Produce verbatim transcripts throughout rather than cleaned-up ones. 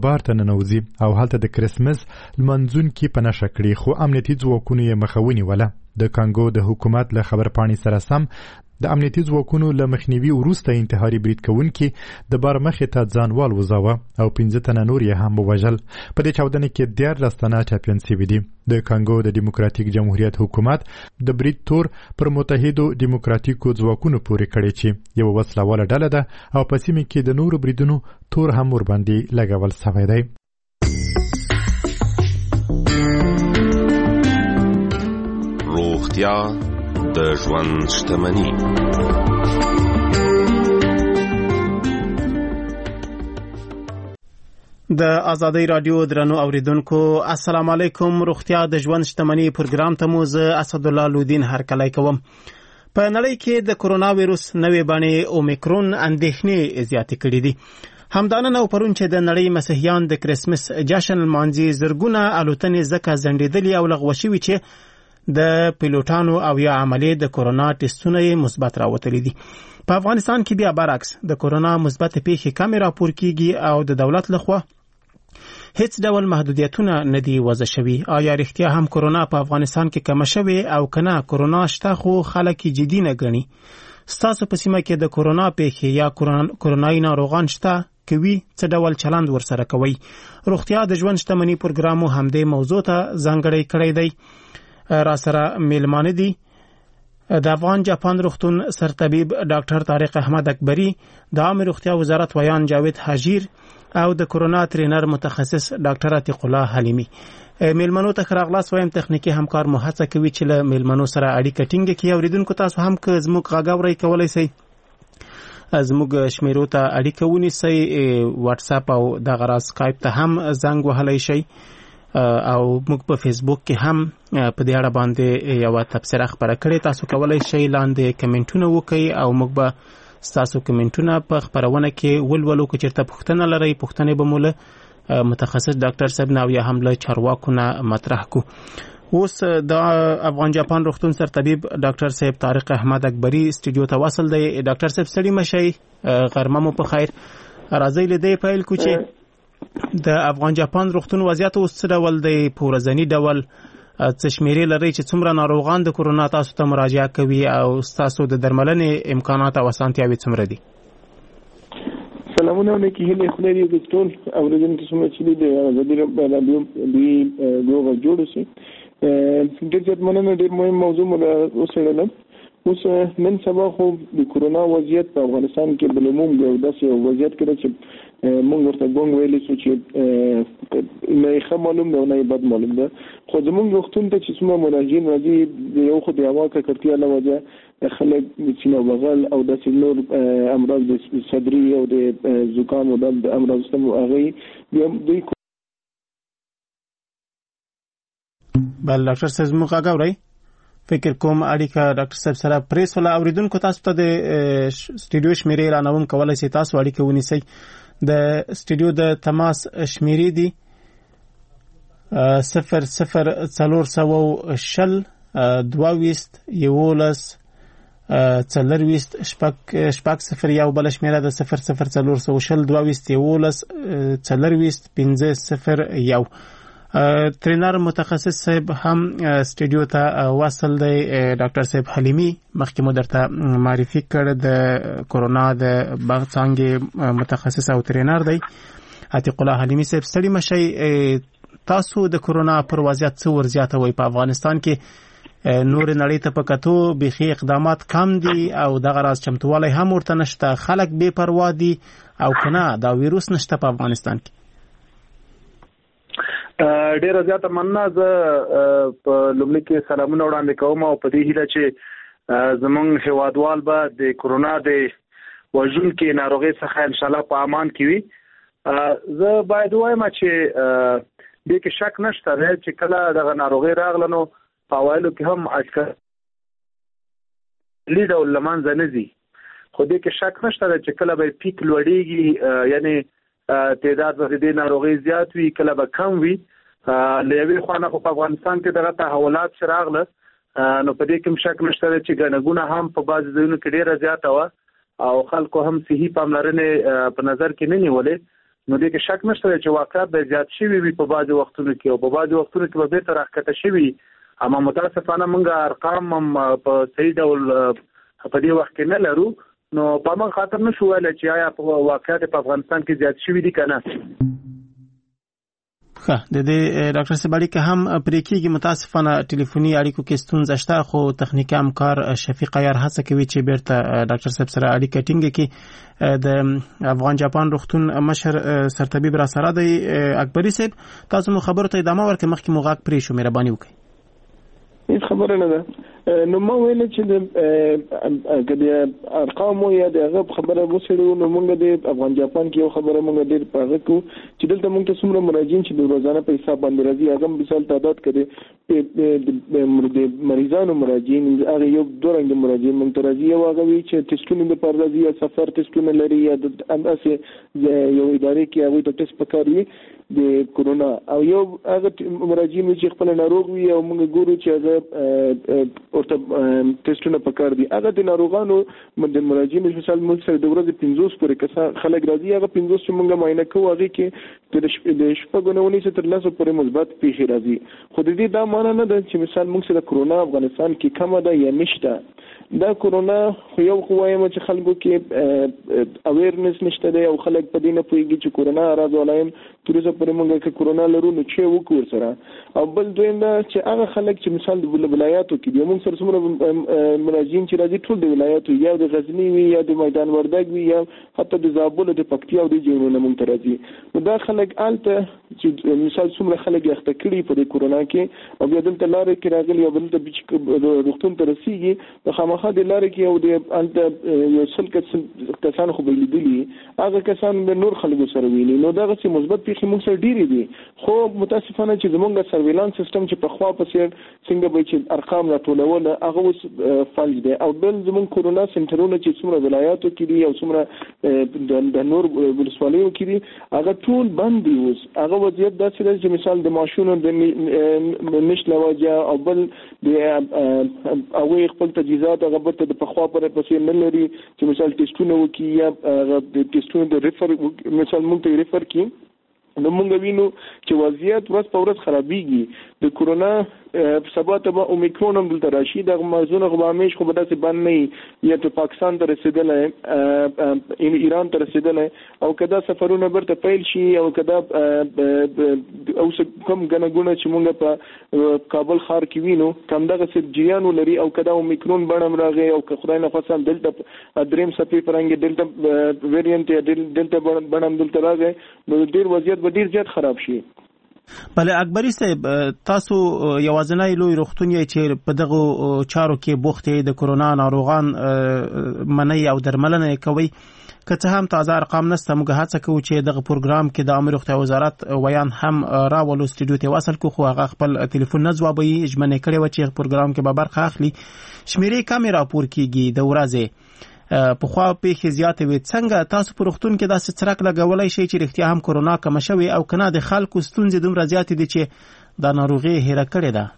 بار ته ننوځي او هلته د کرسمس لمانځونکي په نښه کړي، خو امنیتي ځواکونو یې مخه ونیوله. د کانګو د حکومت له خبرپاڼې سره سم د امنیتي ځواکونو له مخنیوي وروسته انتحاري برید کوونکي د بار مخې ته ځان والوځاوه او پنځه تنه نور یې هم ووژل. په دې چاودنې کې دیارلس تنه ټپیان سوي دي. د کانګو د دیموکراتیک جمهوریت حکومت د برید تور پر متحدو دیموکراتیکو ځواکونو پورې کړی چې یو وسله واله ډله ده او په سیمه کې د نورو بریدونو تور هم ورباندې لګول شوی دی. روغتیا د ژوند شتمني. د آزادۍ رادیو درنو اوریدونکو السلام علیکم. روغتیا د ژوند شتمني پروګرام ته مو زه اسدالله لودین هرکلی کوم. په نړۍ کې د کرونا وایروس نوې بڼې اومیکرون اندېښنې زیاتې کړې دي. همدانه نو پرون چې د نړۍ مسیحیان د کرسمس جشن لمانځي، زرګونه الوتنې ځکه ځنډېدلې او لغوه شوي چې د پیلوټانو او یا عملي د کرونا ټیسټونه یې مثبت راوتلي دي. په افغانستان کې بیا برعکس د کرونا مثبت پیښې کمې راپور کیږي او د دولت لخوا هیڅ ډول محدودیتونه نه دي وضع شوي. آیا رښتیا هم کرونا په افغانستان کې کم شوي او کنه کرونا شته خو خلک جدي نه ګڼي؟ ستاسو په سیمه کې د کرونا پیښې یا کرونایي ناروغان شته کوي، څه ډول چلند ورسره کوي؟ روغتیا د ژوند شتمني پروګرام همدې موضوع ته ځانګړی کړی دی. را سره میلمانه دي د افغان جاپان روغتون سرطبیب ډاکټر طارق احمد اکبری، د عامه روغتیا وزارت ویان جاوید حجیر او د کرونا ترینر متخصص ډاکټر عتیق الله حلیمی. میلمنو ته راغلاس وایم تخنیکی همکار مو هڅه کوي چې له میلمنو سره اړیکه ټینګه کړي. اوریدونکو تاسو هم که زموږ غږ اورئ کولی شئ زموږ شمیرو ته اړیکه ونیسئ، واتس اپ او دغه راز سکایپ ته هم زنګ وهلی شئ او موږ په فیسبوک کې هم په دې اړه باندې یو تبصره خبره کړې، تاسو کولای شئ لاندې کمنټونه وکړئ او موږ به تاسو کمنټونه په خبرونه کې ولولو. که چېرته پوښتنه لرئ پوښتنې به مو له متخصص ډاکټر صاحب نه او یا هم له چارواکو نه مطرح کو. اوس د افغان جاپان روغتون سرطبیب ډاکټر صاحب طارق احمد اکبری سټوډیو ته وصل دی. ډاکټر صاحب ستړي مشئ، غرمه مو په خیر. راځئ له دې پیل کو چې د افغان جاپان روغتون وضعیت اوس څه ډول دی؟ په ورځني ډول څه شمیرې لرئ چې څومره ناروغان د کرونا تاسو ته مراجعه کوي او تاسو د درملنې امکانات او اسانتیاوې څومره دي؟ سلامونه علیکم. هیله خدای دې د ټول اوریدونکو څومره چې د آزادۍ رادیو دی ګروپ جوړ شي. ډېر زیات مننه. ډېر مهم موضوع مو اوسېدله. اوس نن سبا خو د کرونا وضعیت په افغانستان کې بل عموم یو داسې وضعیت کې چې مونږ ورته ګونګ ویلی شو چې نه یې ښه معلوم ده او نه یې بد معلوم ده. خو زمونږ روغتون ته چې څومره مراجعین راځي د یو خو د هوا ککړتیا له وجه خلک د سینه بغل او داسې نور امراض د صدري او د زکام او د امراض سم هغې دوی بل ډاکټر صاحب زموږ غږ اورئ؟ فکر کوم اړیکه ډاکټر صاحب سره پریس ولا. اوریدونکو تاسو ته د سټوډیو شمیرې اعلانوم، کولی شئ تاسو اړیکه ونیسئ. د سټوډیو د تماس شمیرې دي صفر صفر څلور سوه شل دوه ویشت یولس څلرویشت شپږ صفر یو. بله شمیره د صفر صفر څلور سوه شل دوه ویشت یولس څلرویشت پنځه صفر یو. ترینر متخصص صاحب هم سټوډیو ته وصل دی. ډاکټر صاحب حلیمی مخکې مو درته معرفي کړ، د کرونا د څانګې متخصص او ترینر دی. عتیق الله حلیمی صاحب ستړي مشئ. تاسو د کرونا پر وضعیت څه ورزیاتوئ؟ په افغانستان کې نور نړۍ ته په کتو بیخي اقدامات کم دي او دغه راز چمتوالی هم ورته نشته، خلک بې پروا دي او کنه دا ویروس نشته په افغانستان کې؟ ډیره زیاته مننه. زه په لومړي کې سلامونه وړاندې کوم او په دې هیله چې زمونږ هیوادوال به د کرونا د وژونکي ناروغۍ څخه انشاءالله په امان کې وي. زه باید ووایم چې دې کې شک نشته دی چې کله دغه ناروغۍ راغله نو په اوایلو کې هم اټکل لید ډول له منځه نه ځي، خو دې کې شک نشته دی چې کله به پیک لوړېږي، یعنې تعداد به د دې ناروغۍ زیات وي، کله به کم وي. له یوې خوا نه خو په افغانستان کې دغه تحولات چې راغله نو په دې کې هم شک نشته دی چې ګڼه ګوڼه هم په بعضې ځایونو کې ډېره زیاته وه او خلکو هم صحي پاملرنې په نظر کې نه نیولې. نو دې کې شک نشته چې واقعیت به زیات شي وي په بعض وختونو کې او په بعض وختونو کې به بیرته راښکته شي. اما متاسفانه موږ ارقام هم په صحیح ډول په دې وخت کې نه لرو، نو په موږ خاطر نشو ویلی چې آیا په واقعیت په افغانستان کې زیات شوي دي که نه. ښه، د دې ډاکټر صاحب اړیکه هم پرې کېږي. متاسفانه ټلیفوني اړیکو کې ستونزه شته، خو تخنیکي همکار شفیق عیار هڅه کوي چې بیرته ډاکټر صاحب سره اړیکه ټینګه کړي. د افغان جاپان روغتون مشر سرطبیب را سره دی اکبري صاحب. تاسو مو خبرو ته ادامه ورکړئ، مخکې مو غږ پرې شو، مهرباني وکړئ. هیڅ خبره نه ده. نو ما ویل چې د د ارقامو یا د هغه خبره وسړو، نو موږ د افغان جاپان کې یو خبره موږ ډېر پاغه کو چې دلته موږ ته څومره مراجعین چې د روزانه په حساب باندې راځي، هغه مثال تعداد کړي د مریضانو مراجعین هغه یو دوه رنګ مراجعین موږ ته راځي. یو هغه وی چې ټیسټونه د پر راځي یا سفر ټیسټونه لري یا د انداسه یو ادارې کې هغه ته ټیسټ پکاري د کورونا، او یو هغه مراجعین چې خپل ناروغ وي او موږ ګورو چې هغه ورته ټیسټونه پکار دي. هغه د ناروغانو د مراجعینو مثال موږ سره د ورځې پنځوس پورې کسان خلک راځي، هغه پنځوس چې موږ معاینه کوو هغه کې د شپږو نه ونیسه تر لسو پورې مثبت پیښې راځي. خو د دې دا معنی نه ده چې مثال موږ سره کرونا افغانستان کې کمه ده یا نشته. دا کرونا خو یو خو وایم چې خلکو کې اویرنس نشته دی او خلک په دې نه پوهېږي چې کرونا راز ولایم تر اوسه پورې موږ کې کرونا لرو، نو چې وکړو سره. او بل دویم دا چې هغه خلک چې مثال د ولایاتو کې دي، موږ سره څومره مراجعین چې راځي ټول د ولایاتو یا د غزنی وي یا د میدان وردګ وي یا حتی د زابل د پکتیا او د جنونو موږ ته راځي. نو دا خلک آلته چې مثال څومره خلک یې اخته کړي په د کرونا کې او بیا دلته لارې کې راغلي او دلته روغتون ته رسېږي، نو خامخا د لارې کې او د آلته یو سل کسان خو به لیدلي، هغه کسان د نور خلکو سره ویني. نو دغسې مثبت پیښې موږ سره ډېرې دي، خو متاسفانه چې زموږ سرویلانس سیستم چې پخوا په څېر څنګه به چې ارقام راټولول هغه اوس فلج دی. او بل زموږ کورونا سنټرونه چې څومره ولایاتو کې دي او څومره د نور ولسوالیو کې دي هغه ټول بند دي. اوس هغه وضعیت داسې دی چې مثال د ماشونو د نشت له وجه او بل د هغوی خپل تجهیزات هغه بېرته د پخوا پر پسې نه لري چې مثال ټیسټونه وکړي یا د ټیسټونو د ریفر مثال موږ ته ریفر کړي. نو موږ وینو چې وضعیت ورځ په ورځ خرابېږي. د کورونا سبا ته به اومیکرون هم دلته راشي، دغه مرضونه خو به همیش خو به داسې بند نه وي، یا ته پاکستان ته رسېدلی ایران ته رسېدلی، او که دا سفرونه بیرته پیل شي او که دا اوس کوم ګڼه ګوڼه چې موږ په کابل ښار کې وینو که همدغسې جریان ولري او که دا اومیکرون بڼه هم راغی او که خدای نخواستل دلته درېیم څپې په رنګ دلته ویریانټ یا دلته بڼه هم دلته راغی، نو ډېر وضعیت به ډېر زیات خراب شي. بله اکبري صاحب، تاسو یوازینی لوی روغتون یې چې په دغو چارو کې بوخت یې، د کرونا ناروغان منئ او درملنه یې کوئ. که څه هم تازه ارقام نشته، موږ هڅه کوو چې دغه پروګرام کې د عامه روغتیا وزارت ویان هم راولو، سټوډیو ته وصل کو، خو هغه خپل ټلیفون نه ځوابوي. ژمنه کړې وه چې پروګرام کې به برخه اخلي. شمیرې کمې راپور کېږي د ورځې، پخوا پیښې زیاتې وي. څنګه تاسو په روغتون کې داسې څرک لګولی شئ چې رښتیا هم کرونا کمه شوې او که نه د خلکو ستونزې دومره زیاتې دي چې دا ناروغي هیره کړې ده؟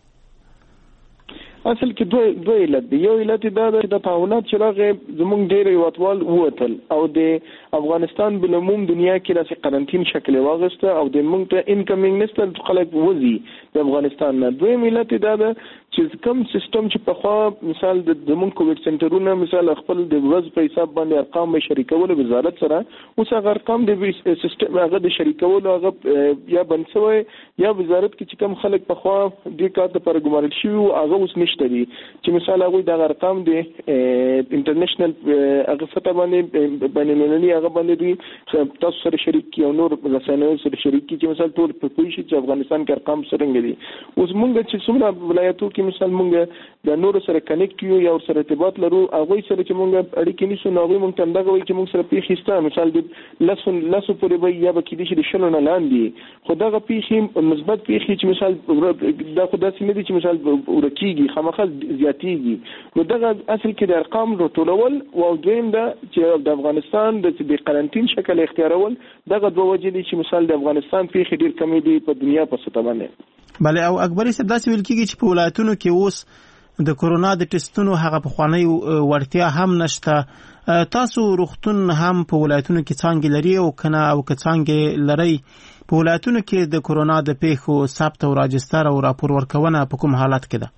اصل کې دوه دوه علت دی. یو علت دا ده چې د تعاونات چې راغې زموږ ډېر هېوادوال ووتل او د افغانستان بالعموم دنیا کې داسې قرنطین شکل یې واخیسته او د موږ ته انکمینګ نسته خلک وځي د افغانستان نه. دویم علت دا ده چې کوم سیستم چې پخوا مثال د زموږ کووډ سنټرونه مثال خپل د ورځ په حساب باندې ارقام به شریکول وزارت سره، اوس هغه ارقام د سیستم هغه د شریکولو هغه یا بند شوی یا وزارت کې چې کوم خلک پخوا دې کار لپاره ګمارل شوي هغه اوس نشته دي، چې مثال هغوی دغه ارقام د انټرنیشنل هغه سطح باندې بین المللي هغه باندې دوی تاسو سره شریک کړي او نور رسنیو سره شریک کړي چې مثال ټول په پوه شي چې افغانستان کې ارقام څرنګه دي. اوس موږ چې څومره ولایتو کې مثال موږ د نور سره کنیکټ یو یا سره ارتباط لرو، هغوی سره چې موږ اړیکې نیسو نو هغوی موږ ته همدغه وایي چې موږ سره پیښې شته، مثال د لسو لسو پورې به یا به کېدای شي د شلو نه لاندې، خو دغه پیښې مثبت پیښې چې مثال دا خو داسې نه دي چې مثال ورکېږي، خامخا زیاتېږي. نو دغه اصل کې د ارقام راټولول او دویم دا چې د افغانستان د قرنطین شکل اختیارول، دغه دوه وجې دي چې مثال د افغانستان پیښې ډېر کمې دي په دنیا په سطح باندې. بله، او اکبري صاحب داسې ویل کېږي چې په ولایتونو کې اوس د کرونا د ټیسټونو هغه پخوانی وړتیا هم نشته، تاسو روغتون هم په ولایتونو کې څانګې لري او کنه او که څانګې لري په ولایتونو کې د کورونا د پیښو ثبت او راجستر او راپور ورکونه په کوم حالت کې ده؟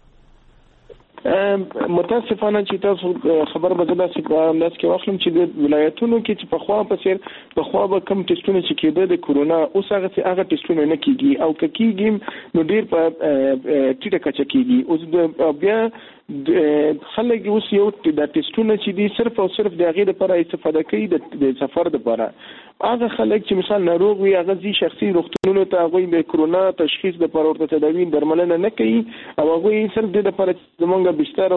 متاسفانه چې تاسو خبر بدله سي لاس کې واخلم چې د ولایتونو کې چې په خوا په سیر په خوا به کم ټیسټونه چې کېده د کورونا اوس هغه چې هغه ټیسټونه نه کیږي او کېږي نو ډیر په ټیټه کچه کیږي. اوس بیا خلک اوس یو د ټیسټونه چې دي صرف او صرف د هغې لپاره استفاده کوي د سفر لپاره. هغه خلک چې مثال ناروغ وي هغه ځي شخصي روغتونونو ته هغوی د کورونا تشخیص لپاره ورته تداوي درملنه نه کوي او هغوی صرف د لپاره زمونږ بستر او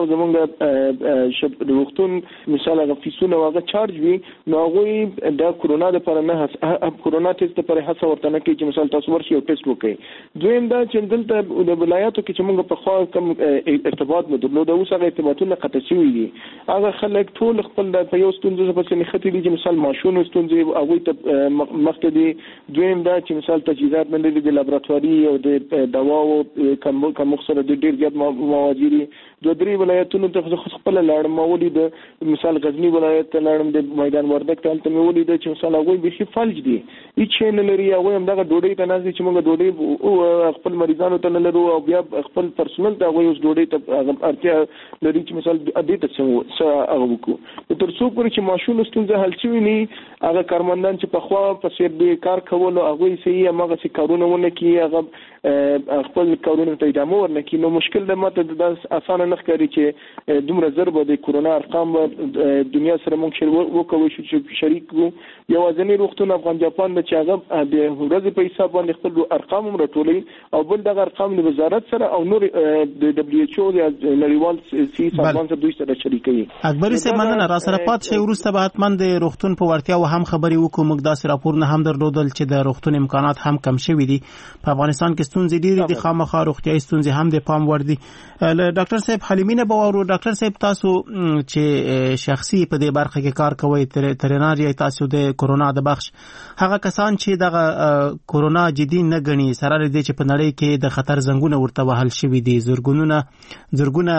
زمونږ روغتون مثال هغه فیسونه هغه چارج وي نو هغوی د کورونا لپاره نه کورونا ټیسټ لپاره هڅه ورته نه کوي چې مثال تاسو ورشي او ټیسټ وکړئ. دویم دا چې دلته د ولایاتو کې چې موږ په خوا کوم ارتباط مو درلود اوس هغه ارتباطونه قطع شوي دي. هغه خلک ټول خپل د په یو ستونزه پسې نښتي دي چې مثال ماشوم ستونزې هغوی ته مخکې دي. دویم دا چې مثال تجهیزات نه لري د لابراتواري او د دواو کم کم سره د ډیر زیات مواد دي. دوه درې ولایتونو ته خپل لاړم ولید مثال غزنی ولایت ته لاړم د میدان وردګ ته ته ولید چې مثال هغه به فلج دي هیڅ نه لري هغه هم دغه ډوډۍ ته نازي چې موږ ډوډۍ خپل مریضانو ته نه لرو او بیا خپل پرسونل ته هغه اوس ډوډۍ ته اړتیا لري چې مثال دې ته څه هغه وکړو. تر څو پورې چې ماشوم ستونزه حل شي نه هغه کارمندان چې په خوا په سیر دي کار کول هغه صحیح هغه څه کارونه ونه کوي هغه خپل کارونه ته ادامه ورنکړي نو مشکل د ماته د اسانه نه ښکاري چې دومره ضربه د کورونا ارقام دنیا سره موږ وکوي چې شریک وو. یوازینی روغتون افغان جاپان چې هغه د ورځې په حساب باندې خپل ارقام هم راټولوي او بل دغه ارقام د وزارت سره او نور د دبليو ایچ او د نړیوال سي سازمان سره دوی سره شریکوي. اکبري صاحب مننه را سره پات شي وروسته به حتما د روغتون په ورتیا او هم خبري وکړو. موږ داسې راپور نه هم درلودل چې د روغتون امکانات هم کم شوي دي. په افغانستان کې ستونزې ډېرې دي خامخا روغتیايي ستونزې هم د پام وړ دي. ډاکټر صاحب حلیمینه باور ډاکټر صاحب تاسو چې شخصي په دې برخه کې کار کوي تریناری تاسو د کورونا د بخش هغه کسان چې دغه کورونا جدي نه غني سره لري چې په نړۍ کې د خطر زنګونه ورته وهل شوي دي زورګونونه زورګونه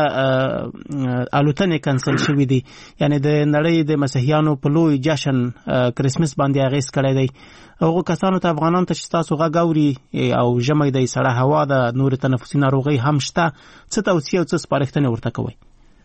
الوتنې کنسل شوي دي یعنی د نړۍ د مسیحیانو په لوی جشن کریسمس باندې اغیز کړی دی. هغه کسانو ته افغانان ته چې تاسو غاوري او ژمي د سړه هوا د نور تنفسي ناروغي هم شته څه توصیه او څه سپارښتنه ورته کوي؟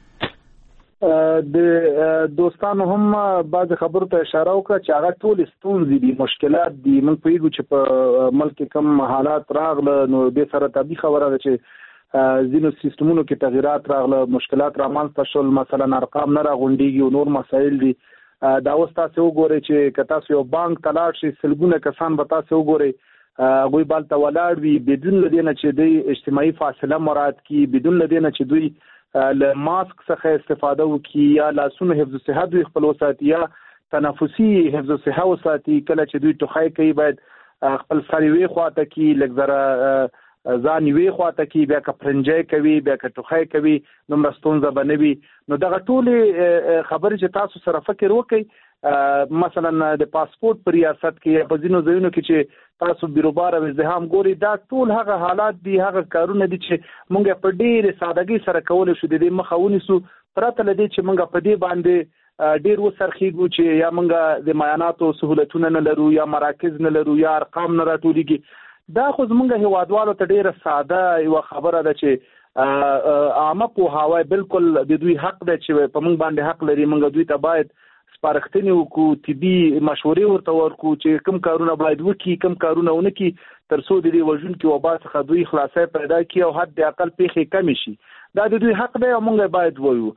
د دوستانو هم بعض خبرو ته اشاره وکړه چې هغه ټول ستونزې دي مشکلات دي. موږ پوهیږو چې په ملک کم حالات راغله نو د سره طبي خبره ده چې ځینو سیستمونو کې تغیرات راغله مشکلات رامنځته شول مثلا ارقام نه راغونډيږي او نور مسایل دي. دا اوس تاسو وګورئ چې که تاسو یو بانک ته لاړ شئ سلګونه کسان به تاسو وګورئ هغوی بالته ولاړ وي بدون له دې نه چې دوی اجتماعي فاصله مراعات کړي بدون له دې نه چې دوی له ماسک څخه استفاده وکړي یا لاسونو حفظ صحت دوی خپل وساتي یا تنفسي حفظ صحت وساتي. کله چې دوی ټوخی کوي باید خپل سر یوې خواته کړي لږ ذره ځان یوې خواته کړي بیا که پرنجی کوي بیا که ټوخی کوي دومره ستونزه به نه وي. نو دغه ټولې خبرې چې تاسو سره فکر وکړئ مثلا د پاسپورت په ریاست کې یا په ځینو ځایونو کې چې تاسو بیروبار او ازدحام ګوري دا ټول هغه حالات دي هغه کارونه دي چې موږ په ډېرې سادګۍ سره کولی شو د دې مخه ونیسو پرته له دې چې موږ په دې باندې ډېر وسرخیږو چې یا موږ د معایناتو سهولتونه نه لرو یا مراکز نه لرو یا ارقام نه راټولېږي. دا خو زمونږ هیوادوالو ته ډېره ساده یوه خبره ده چې عامه پوهاوی بالکل د دوی حق ده چې په موږ باندې حق لري موږ دوی ته باید سپارښتنې وکړو طبي مشورې ورته ورکړو چې کوم کارونه باید وکړي کوم کارونه ونه کړي تر څو د دې وژونکي وبا څخه دوی خلاصی پیدا کړي او حد اقل پیښې کمې شي. دا د دوی حق دی او موږ باید ووایو.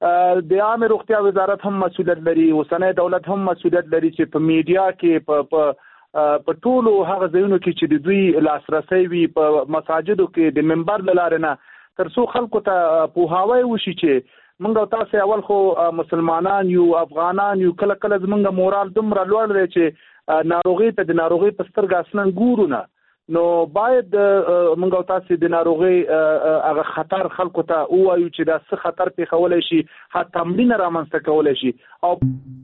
د عامه روغتیا وزارت هم مسؤلیت لري اوسنی دولت هم مسؤلیت لري چې په میډیا کې په په ټولو هغه ځایونو کې چې د دوی لاسرسی وي په مساجدو کې د منبر له لارې نه تر څو خلکو ته پوهاوی وشي چې موږ او تاسو اول خو مسلمانان یو افغانان یو کله کله زموږ مورال دومره لوړ دی چې ناروغي ته د ناروغي په سترګه اصلا ګورو نه نو باید موږ او تاسو د ناروغي هغه خطر خلکو ته ووایو چې دا څه خطر پیښولی شي حتی تمرین رامنځته کولی شي. او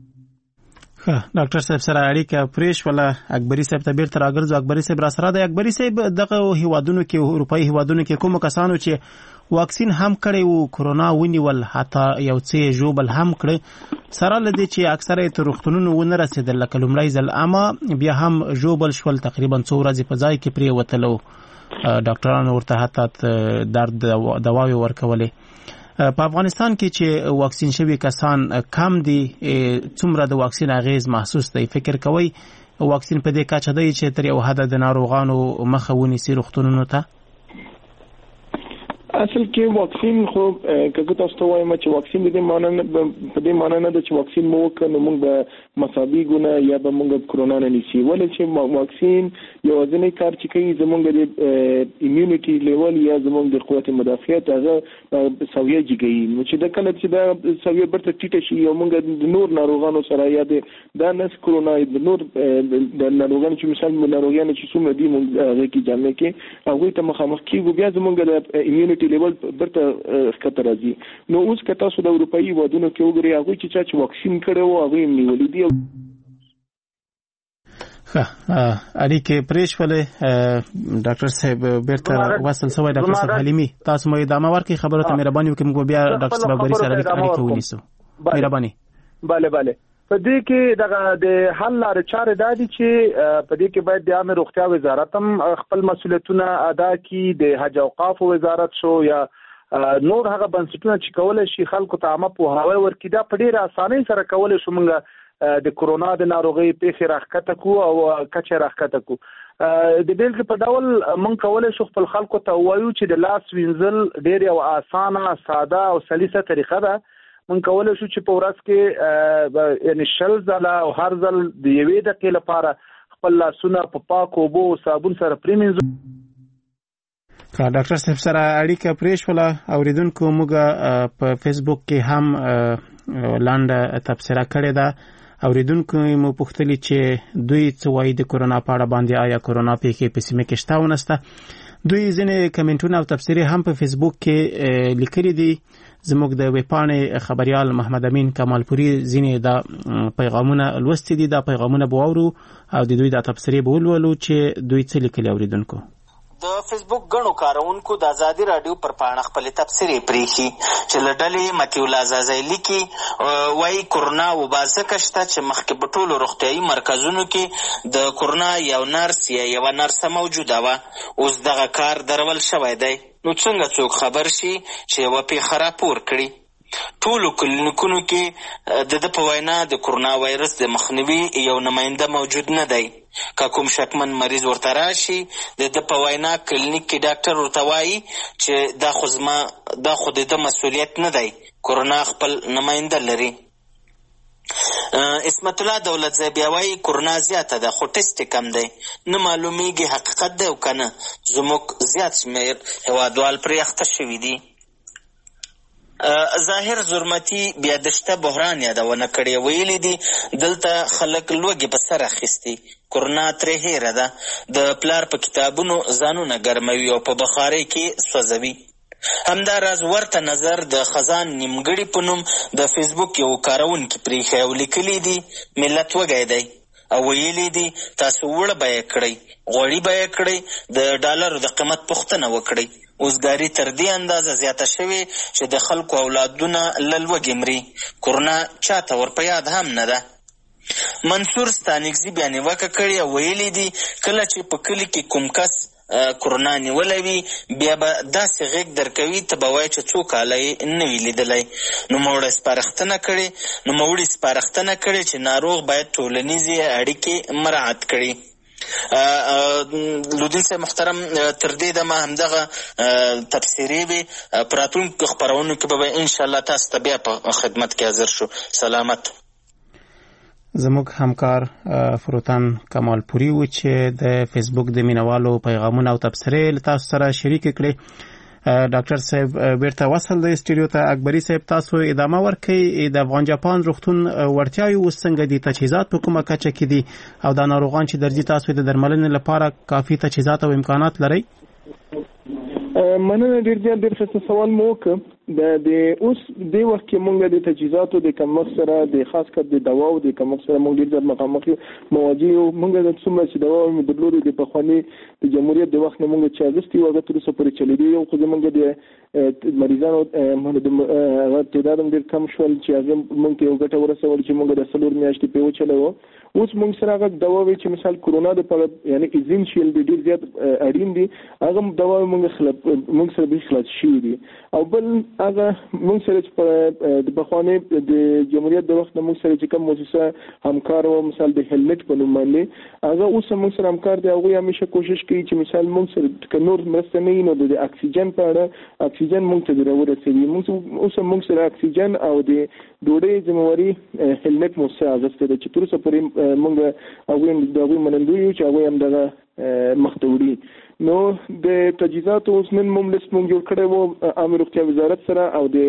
ډاکټر صاحب سره اړیکه پریش ولا اکبري صاحب ته بیرته راګرځو. اکبري صاحب را سره د اکبري صاحب دغه هیوادونو کې اروپאי هیوادونو کې کوم کسانو چې واکسین هم کړی وو، کرونا ونیول، حتی یو څه ژوبل هم کړ، سره له دې چې اکثره یې تر روغتونونو ونه رسېدل لکه لومړی ځل، اما بیا هم ژوبل شول، تقریبا څو ورځې په ځای کې پرېوتلو، ډاکټرانو ورته حتی درد دواوې ورکولې. په افغانستان کې چې واکسین شوي کسان کم دي، څومره د واکسین اغیز محسوس دی؟ فکر کوئ واکسین په دې کچه دی چې تر یو حده د ناروغانو مخه ونیسي روغتونونو ته؟ اصل کې واکسین خو که تاسو ته وایم چې واکسین دې معنی نه په دې معنی نه ده چې واکسین مو وکړو موږ به مساوي ګونه یا به موږ کرونا نه نیسي، ولې چې واکسین یو ځینې کار چې کوي زموږ د ایمیونټي لیول یا زموږ د قوت مدافعت هغه سویه جګي، نو چې د کله چې دا سویه برته ټیټه شي او موږ د نور ناروغانو سره یا د نس کرونا د نور د ناروغانو چې مثال ناروغانو چې څومره دي موږ هغه کې جامع کې هغه ته مخامخ کیږو، بیا زموږ د ایمیونټي لیول برته ښکته راځي. نو اوس که تاسو د اروپایي هیوادونو کې وګورئ هغوی چې چا چې واکسین کړی و هغوی یې نیولي دي. ښه اړیکې پرې شولې. ډاکټر صاحب بیرته وصل شوی. ډاکټر صاحب حلیمي تاسو مو ادامه ورکړئ، خبرو ته مهرباني وکړئ، موږ بیا ډاکټر صاحب اکبري سره اړیکه ونیسو. مهرباني. بله بله. په دې کې دغه د حل لارې چارې دا دي چې په دې کې باید د عامه روغتیا وزارت هم خپل مسؤلیتونه ادا کړي، د حج اوقاف وزارت شو یا نور هغه بنسټونه چې کولی شي خلکو ته عامه پوهاوی ورکړي، دا په ډېره اسانۍ سره کولی شو موږ د کرونا د ناروغۍ پیښې راښکته کړو او کچه راښکته کړو. د بیلګې په ډول موږ کولی شو خپل خلکو ته ووایو چې د لاس وینځل ډېر یو اسانه، ساده او سلیسه طریقه ده. من کولی شو چې په ورځ کې یعنی شل ځله او هر ځل د یوې دقیقې لپاره خپل لاسونه په پاکو اوبو او صابون سره پرېمنځو. ډاکټر صاحب سره اړیکه پرې شوله. اورېدونکو موږ په فیسبوک کې هم لنډه تبصره کړې ده. اورېدونکو مو پوښتلي چې دوی څه وایي د کرونا په اړه باندې، آیا کرونا پیښې په سیمه کې شته ونسته؟ دوی ځینې کمنټونه او تبصرې هم په فیسبوک کې لیکلي دي. زموږ د ویبپاڼې خبریال محمد امین کمالپوري ځینې د پیغامونه لوستي دي، دا پیغامونه به واورو او د دوی د تبصرې به ولولو چې دوی څه لیکلي. اورېدونکو د فیسبوک غنو کارونکو د ازادي رادیو پر پاڼه خپل تبصرې پریخي چې لډلې متي الله زازای لیکي وای کرونا وبا ځکه شته چې مخکې په ټولو روغتیايي مرکزونو کې د کرونا یو نرس یا یوه نرسه موجوده وه، اوس دغه کار درول شوی دی. نو څنګه څوک خبر شي چې یوه پیښه راپور کړي؟ ټولو کلینیکونو کې د ده په وینا د کرونا وایرس د مخنیوي یو نماینده موجود نه دی. که کوم شکمن مریض ورته راشي د ده په وینا کلینیک کې ډاکټر ورته وایي چې دا خو زما دا خو د ده مسؤلیت نه دی، کرونا خپل نماینده لري. اسمت الله دولت زی بیا وایي کرونا زیاته ده خو ټسټ کم دی، نه معلومیږي حقیقت دی او که نه. زموږ زیات شمېر هېوادوال پرې اخته شوي دي. ظاهر زرمتي بیا د شته بحران یادونه کړې، ویلي دي دلته خلک لوږې په سر اخیستي، کرونا ترې هیره ده، د پلار په کتابونو ځانونه ګرموي او په بخارۍ کې سوځوي. همداراز ورته نظر د خزان نیمګړي په نوم د فیسبوک یو کارونکي پریښی او لیکلي دي ملت وږی دی او ویلي دي تاسو وړه بیه کړئ، غوړي بیه کړئ، د ډالرو د قیمت پوښتنه وکړئ. اوزګاري تر دې اندازه زیاته شوې چې د خلکو اولادونه له لوږې مري. کرونا چاته ور په یاد هم نه ده. منصور ستانکزي بیا نیوکه کړې او ویلي دي کله چې په کلي کې کوم کس کرونا نیولی وي بیا به داسې غېږ درکوي ته به وایي چې څو کاله یې نه وي لیدلی. نوموړی سپارښتنه کړې نوموړي سپارښتنه کړې چې ناروغ باید ټولنیزې اړیکې مراعات کړي. لودین صاحب محترم تر دې دمه همدغه تبصرې وې، په راتلونکو خپرونو کې به انشاءالله تاسو ته بیا په خدمت کې حاضر شو. سلامت. زموږ همکار فروتن کمالپوري و چې د فیسبوک د مینوالو پیغامونه او تبصرې له تاسو سره شریک کړي. ډاکټر صاحب بیرته وصل د استودیو ته. اکبري صاحب تاسو ادامه ورکړئ. د افغان جاپان روغتون وړتیاوې اوس څنګه دي؟ تجهیزات په کومه کچه کې دي او دا ناروغان چې درځي تاسو د درملنې لپاره کافي تجهیزات او امکانات لرئ؟ مننه، ډېر زیات ډېر ښه سوال مو وکړ. د د اوس د وخت کې مونږ د تجهیزاتو د کمښت سره د خاص کر د دواو د کمښت سره مونږ ډېر ځله مخامخ مواجه یو. مونږ د څومره چې دوا مې درلودې د پخواني د جمهوریت د وخت نه مونږ چې اګستي هغه تر اوسه پورې چلېدي یو، خو زمونږ د مریضانو هغه تعداد هم ډېر کم شول چې هغه مونږ ته یو ګټه ورسول چې مونږ د څلور میاشتې پې وچلوو. اوس مونږ سره هغه دواوې چې مثال کورونا دپاره یعنې ایزینشیل دي ډېر زیات اړین دي، هغه دواوې مونږ خلاف مونږ سره به خلاص شوي دي. او بل هغه مونږ سره چې د پخواني د جمهوریت د وخت نه مونږ سره چې کوم موسسه همکار وو مثال د هیلمټ په نوم باندې هغه اوس مونږ سره همکار دي. هغوی همیشه کوشش کوي چې مثال مونږ سره که نور مرسته نه وي نو د اکسیجن په اړه اکسیجن مونږ ته راورسوي. مونږ اوس مونږ سره اکسیجن او د ډوډۍ ذمواري هیلمټ موسسه اخیستې ده چې تر اوسه پورې مونږ هغوی د هغوی منندوی یو چې هغوی هم دغه مخ ته وړي. نو د تجهیزاتو اوس نن موږ لیست مونږ جوړ کړی وو عامه روغتیا وزارت سره او د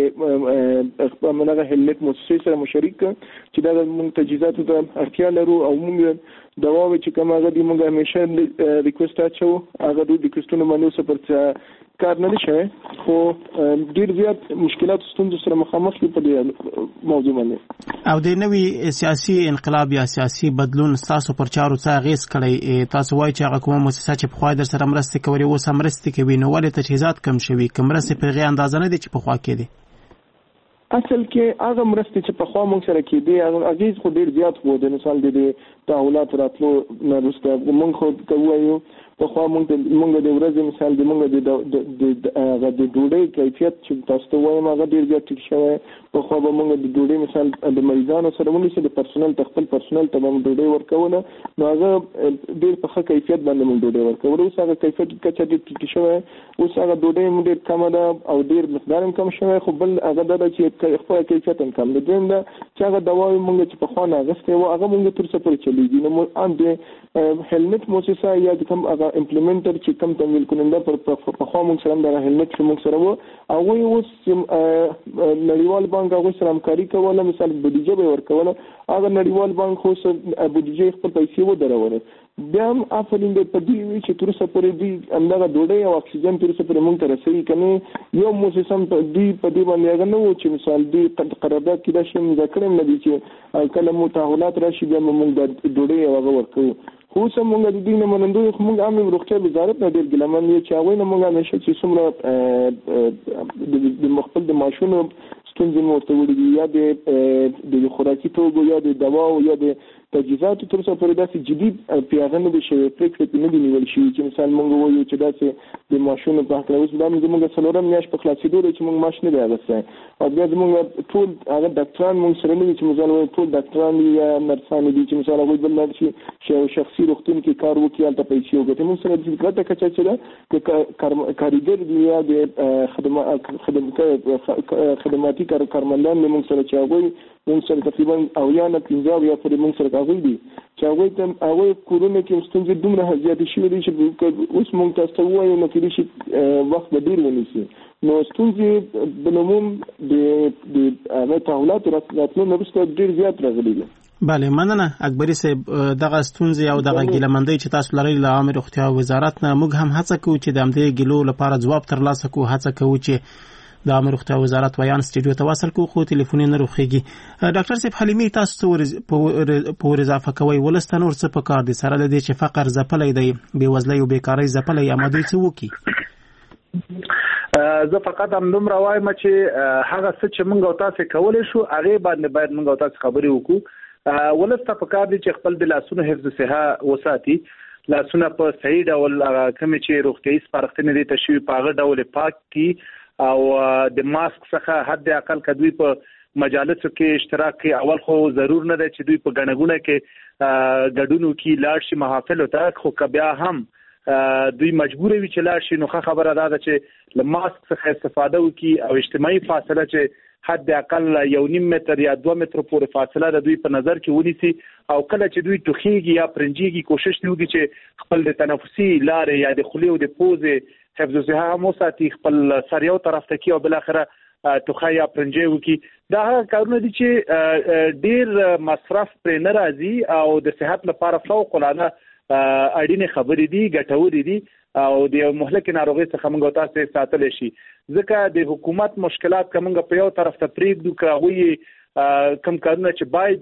همدغه هیلمټ موسسې سره مشرک چې دغه مونږ تجهیزاتو ته اړتیا لرو او مونږ دواوې چې کوم هغه دي مونږ همیشه ریکوست اچوو. هغه د ریکوستونو باندې اوسه پر کار نه دی شوی، خو ډېر زیات مشکلات ستونزو سره مخامخ دي په دې موضوع باندې. او د نوي سیاسي انقلاب یا سیاسي بدلون ستاسو پر چارو څه اغېز کړی؟ تاسو وایئ چې هغه کومه مؤسسه چې پخوا در سره مرستې کولې اوس هم مرستې کوي، نو ولې تجهیزات کم شوي؟ که مرستې په هغې اندازه نه دي چې پخوا کېدې؟ اصل کې هغه مرستې چې پخوا موږ سره کېدې هغه اغېز خو ډېر زیات و. د مثال د تحولاتو راتلو نه وروسته موږ خو که ووایو پخوا موږ موږ د ورځې مثال د موږ د هغه د ډوډۍ کیفیت چې تاسو ته وایم هغه ډېر زیات ټیټ شوی. پخوا به موږ د ډوډۍ مثال د مریضانو سره ونیسو، د پرسونل ته خپل پرسونل ته به مو ډوډۍ ورکوله، نو هغه ډېر په ښه کیفیت باندې مو ډوډۍ ورکوله. اوس هغه کیفیت کچه ډېر ټیټ شوی، اوس هغه ډوډۍ مو ډېر کمه ده او ډېر مقدار هم کم شوی. خو بل هغه دا ده چې خپل کیفیت هم کم ده. دویم ده چې هغه دواوې موږ چې پخوا نه اخیستې وو هغه موږ تر څه پورې چلېږي. نو هم د هیلمټ موسسه یا د کوم هغه امپلیمنټر چې کوم تمویل کننده پر پخوا موږ سره هم دغه هیلمټ چې موږ سره وو هغوی اوس نړیوال بانک هغوی سره همکاري کوله، مثال بودیجه به یې ورکوله. هغه نړیوال بانک خو بودیجه خپل پیسې ودرولې. بیا هم آفرین دی په دې وي چې تر اوسه پورې دوی همدغه ډوډۍ او اکسیجن تر اوسه پورې موږ ته رسوي که نه یو موسسه هم دوی په دې باندې هغه نه و چې مثال دوی قرارداد کې دا شی مذاکره کړی هم نه دي چې کله مو تحولات راشي بیا به موږ د ډوډۍ او هغه ورکوو. خو اوس هم موږ د دوی نه منندوی خو موږ عامه روغتیا وزارت نه ډېر ګیلمن یو چې هغوی نه موږ همیشه چې څومره د مختلف د معاشونو ستونزې مو ورته وړي دي، یا د خوراکي توکو یا د دواو یا د تجهیزاتو تر اوسه پورې داسې جدي پرې هغه نه دي شوی، پرېکړې پرې نه دي نیول شوي چې مثال موږ ووایو چې داسې د معاشونو په هکله اوس دا زموږ څلورم میاشت په خلاصېدو دی چې موږ معاش نه دی اخیستی. او بیا زموږ ټول هغه ډاکټران موږ سره نه دي چې مثال وایو ټول ډاکټران دي یا نرسان دي چې مثال هغوی بل لاړ شي چې شخصي روغتون کې کار وکړي هلته پیسې وګټي. موږ سره د ګټه کچه چې ده که کاریګر دي یا د خدماتي کارمندان دي موږ سره چې هغوی موږ سره تقریبا اویا نه پنځه اویا پورې موږ سره هغوی دي چې هغوی ته هغوی کورونه کې ستونزې دومره زیاتې شوې دي چې اوس موږ تاسو ته ووایو نو کېدای شي وخت به ډېر ونیسي. نو ستونزې بالعموم د هغه تحولاتو راتلو نه وروسته ډېر زیات راغلي دي. بله، مننه اکبري صاحب. دغه ستونزې او دغه ګیلهمندۍ چې تاسو لرئ له عامه روغتیا وزارت نه موږ هم هڅه کوو چې د همدې ګیلو لپاره ځواب ترلاسه کړو. هڅه کوو چې د عامه روغتیا وزارت ویان سټډیو ته وصل کوو، خو ټلیفون نه روخیږي. ډاکټر صاحب حلیمي، تاسو په ور اضافه کوئ ولس ته نور څه پکار دي سره له دې چې فقر ځپلی دی، بېوزلۍ او بېکارۍ ځپلی، اما دوی څه وکړي؟ زه فقط هم دومره وایم چې هغه څه چې موږ او تاسې کولی شو هغې باندې باید موږ او تاسې خبرې وکړو. ولس ته پکار دي چې خپل د لاسونو حفظ صحه وساتي، لاسونه په صحیح ډول کومې چې روغتیایي سپارښتنې دي ته شوي په هغه ډول پاک کړي او د ماسک څخه حد اقل که دوی په مجالسو کې اشتراک کوي، اول خو ضرور نه دی چې دوی په ګڼه ګوڼه کې ګډون وکړي لاړ شي محافلو ته، خو که بیا هم دوی مجبور وي چې لاړ شي نو ښه خبره دا ده چې له ماسک څخه استفاده وکړي او اجتماعي فاصله چې حد اقل یو نیم متر یا دوه متر پورې فاصله د دوی په نظر کې ونیسي. او کله چې دوی ټوخیږي یا پرنجیږي کوشش نه وکړي چې خپل د تنفسي لارې یا د خولې او د پوزې حفظ صحه هم وساتي، خپل سر یو طرف ته کړي او بالاخره ټوخی یا پرنجی وکړي. دا هغه کارونه دي چې ډېر مصرف پرې نه راځي او د صحت لپاره فوق العاده اړینې خبرې دي ګټورې دي او د مهلک ناروغي څخه موږ تاسو ساتل شي ځکه د حکومت مشکلات کومه په یو طرف ته پریږدو کوي کم کارونه چې باید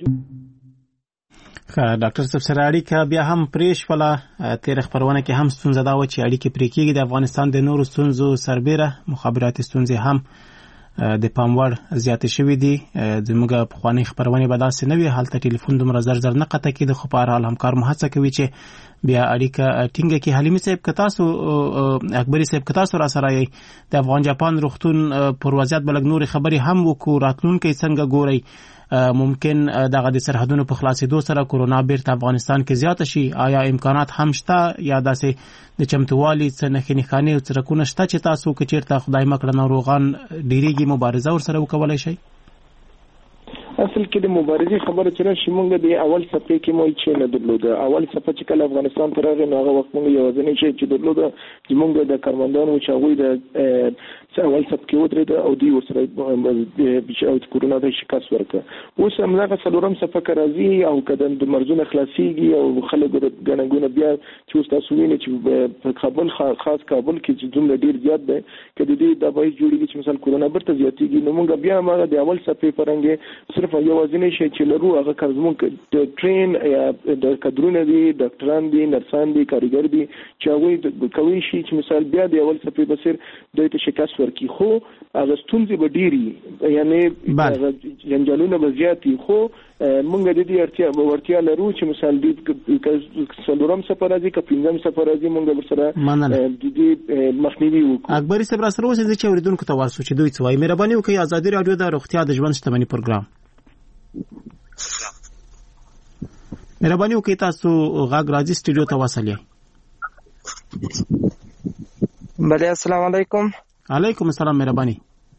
ډاکټر صاحب سره اړیکه بیا هم پریش ولا تیر خبرونه کې هم ستونزه دا و چې اړیکې پرې کېږي د افغانستان د نورو ستونزو سربېره مخابراتي ستونزې هم د پام وړ زیاتې شوې دي زموږ پخوانۍ خبرونه به داسې نه وي هلته ټلیفون دومره زر زر نه قطع کېده خو په هر حال همکار مو هڅه کوي چې بیا اړیکه ټینګه کړي. حلیمي صاحب که تاسو اکبري صاحب که تاسو را سره یې د افغان جاپان روغتون پر وضعیت به لږ نورې خبرې هم وکړو راتلونکی څنګه ګورئ ممکن دغه د سرحدونو په خلاصېدو سره کورونا بیرته افغانستان کې زیاته شي آیا امکانات هم شته یا داسې د چمتووالي څه نښې نښانې او څرکونه شته چې تاسو که چېرته خدای مه کړه ناروغان ډېرېږي مبارزه ورسره وکولی شئ؟ اصل کې د مبارزې خبره چې راشي موږ د اول صفحې کې مو چې نه درلوده اول صفحه چې کله افغانستان ته راغی نو هغه وخت موږ یوازینی شی چې درلوده زموږ د کارمندانو چې هغوی د اول صفحه کې ودرېده او دوی ورسره د کورونا د شکست ورکړه اوس همدغه څلورم صفحه که راځي او که د مرزونه خلاصېږي او خلک ګڼه ګوڼه بیا چې اوس تاسو وینئ چې په کابل خاص کابل کې چې دومره ډېر زیات دی که د دې دا باعث جوړېږي چې مثال کورونا بیرته زیاتېږي نو موږ بیا هماغه د اول صفحې په رنګ صرف یوازینی شی چې لرو هغه که زموږ د ټرین یا د کادرونه دي ډاکټران دي نرسان دي کاریګر دي چې هغوی کولی شي چې مثال بیا د اول صفحې په څېر دوی ته شکست ورکړي خو هغه ستونزې به ډېرې یعنې جنجالونه به زیات وي خو موږ د دې اړتیا ورتیا لرو چې مثال دې څلورم صفحه راځي که پنځم صفحه راځي موږ ورسره د دې مخنیوي وکړو. اکبري صاحب را سره اوسئ چې اورېدونکو ته واسو چې دوی څه وایي مهرباني وکړئ ازادي راډیو د روغتیا د ژوند شتمني پروګرام مهرباني وکړئ تاسو غږ راځي سټوډیو ته وصل یې. بله السلام علیکم. علیکم السلام مهرباني.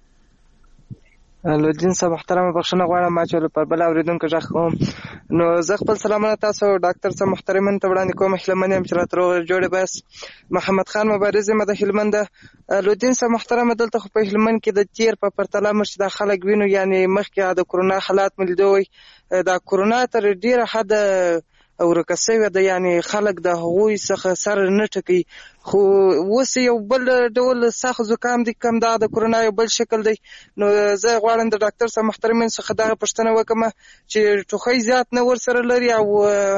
لودین صاحب محترم بخښنه غواړم ما چې پر بل اورېدونکو غږ کوم نو زه خپل سلامونه تاسو ډاکټر صاحب محترمن ته وړاندې کوم هیلمن یم چې راته روغ جوړې بس محمد خان مبارز یم د هلمند. لودین صاحب محترم دلته خو په هلمند کې د تیر په پرتله مخ د خلک وینو یعنی مخکې د کورونا حالات مې لیدوي د کورونا تر ډیره حد او رکسوي ده یعنی خلک د هغوی څخه سر نه ټکي خو اوس یو بل ډول سخت زکام دي کم دا د کورونا یو بل شکل دی نو زه غواړم د ډاکټر صاحب محترمین څخه دغه پوښتنه وکړم چې ټوخی زیات نه ورسره لري او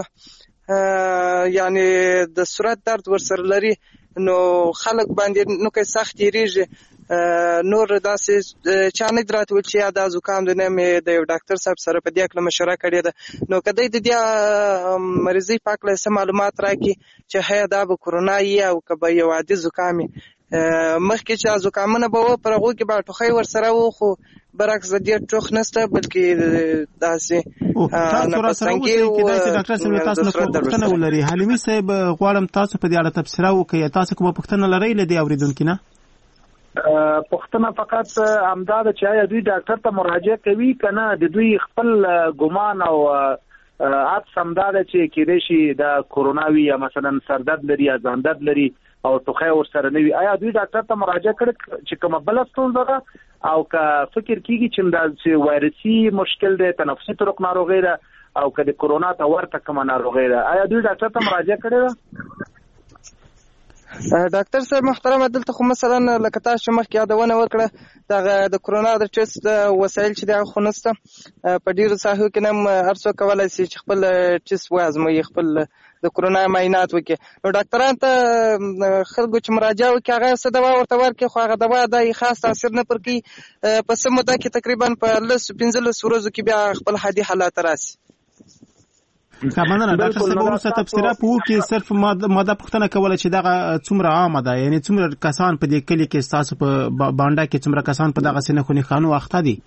یعنی د صورت درد ورسره لري نو خلک باندې نو کې سخت یریږي نور داسې چا نه درات ول چې دا زکام د نامې د یو ډاکټر صاحب سره په دې اړه مشوره کړې ده نو کدی د دې مریضي پاک له سم معلومات راکړي چې هيا دا به کورونا یې او کبه یو عادي زکام مخکې چې زکامونه به پر هغه کې به ټوخی ورسره و خو برعکس د دې ټوخ نسته بلکې داسې تاسو را سره وایي چې داسې ډاکټر صاحب تاسو نه پوښتنه ولري حلیمي صاحب غواړم تاسو په دې اړه تبصره وکړئ تاسو کومه پوښتنه لرئ لدی اوریدونکو نه پښتنه فقط امداد چې آیا دوی ډاکټر ته مراجعه کوي کنه د دوی خپل ګمان او اپ سمداد چې کېدې شي د کورونا وی یا مثلا سردرد لري یا ځان درد لري او ټوخی ورسره نه وي آیا دوی ډاکټر ته مراجعه کړي چې کومه بل ستونزه ده او که فکر کیږي چې د وایرسي مشکل ده تنفسي طرق ناروغي ده او که د کورونا ته ورته کومه ناروغي ده آیا دوی ډاکټر ته مراجعه کړي ده؟ ډاکټر صاحب محترم دلته خو مثلا لکه تاسو مخکې یادونه وکړه دغه د کورونا د ټیسټ وسایل چې دا خو نسته په ډیرو ساحو کې نم ارڅو کولای شي چې خپل ټیسټ وازموي خپل د کورونا معاینات وکړي نو ډاکټران ته خلکو چې مراجعه وکړي هغه څه دوا ورته ورکړي خو هغه دوا د خاص تاثیر نه پر کوي په سم مده کې تقریبا په لس پنځلس ورځو کې بیا خپل حادي حالات راسي. کمنه ډاکټر صاحب ورسره تفسیره پوه کې صرف ماده پښتنه کوله چې دغه څومره عامه ده یعنی څومره کسان په دې کلی کې تاسو په باندې کې څومره کسان په دغه سینه خونی خانو وخت دي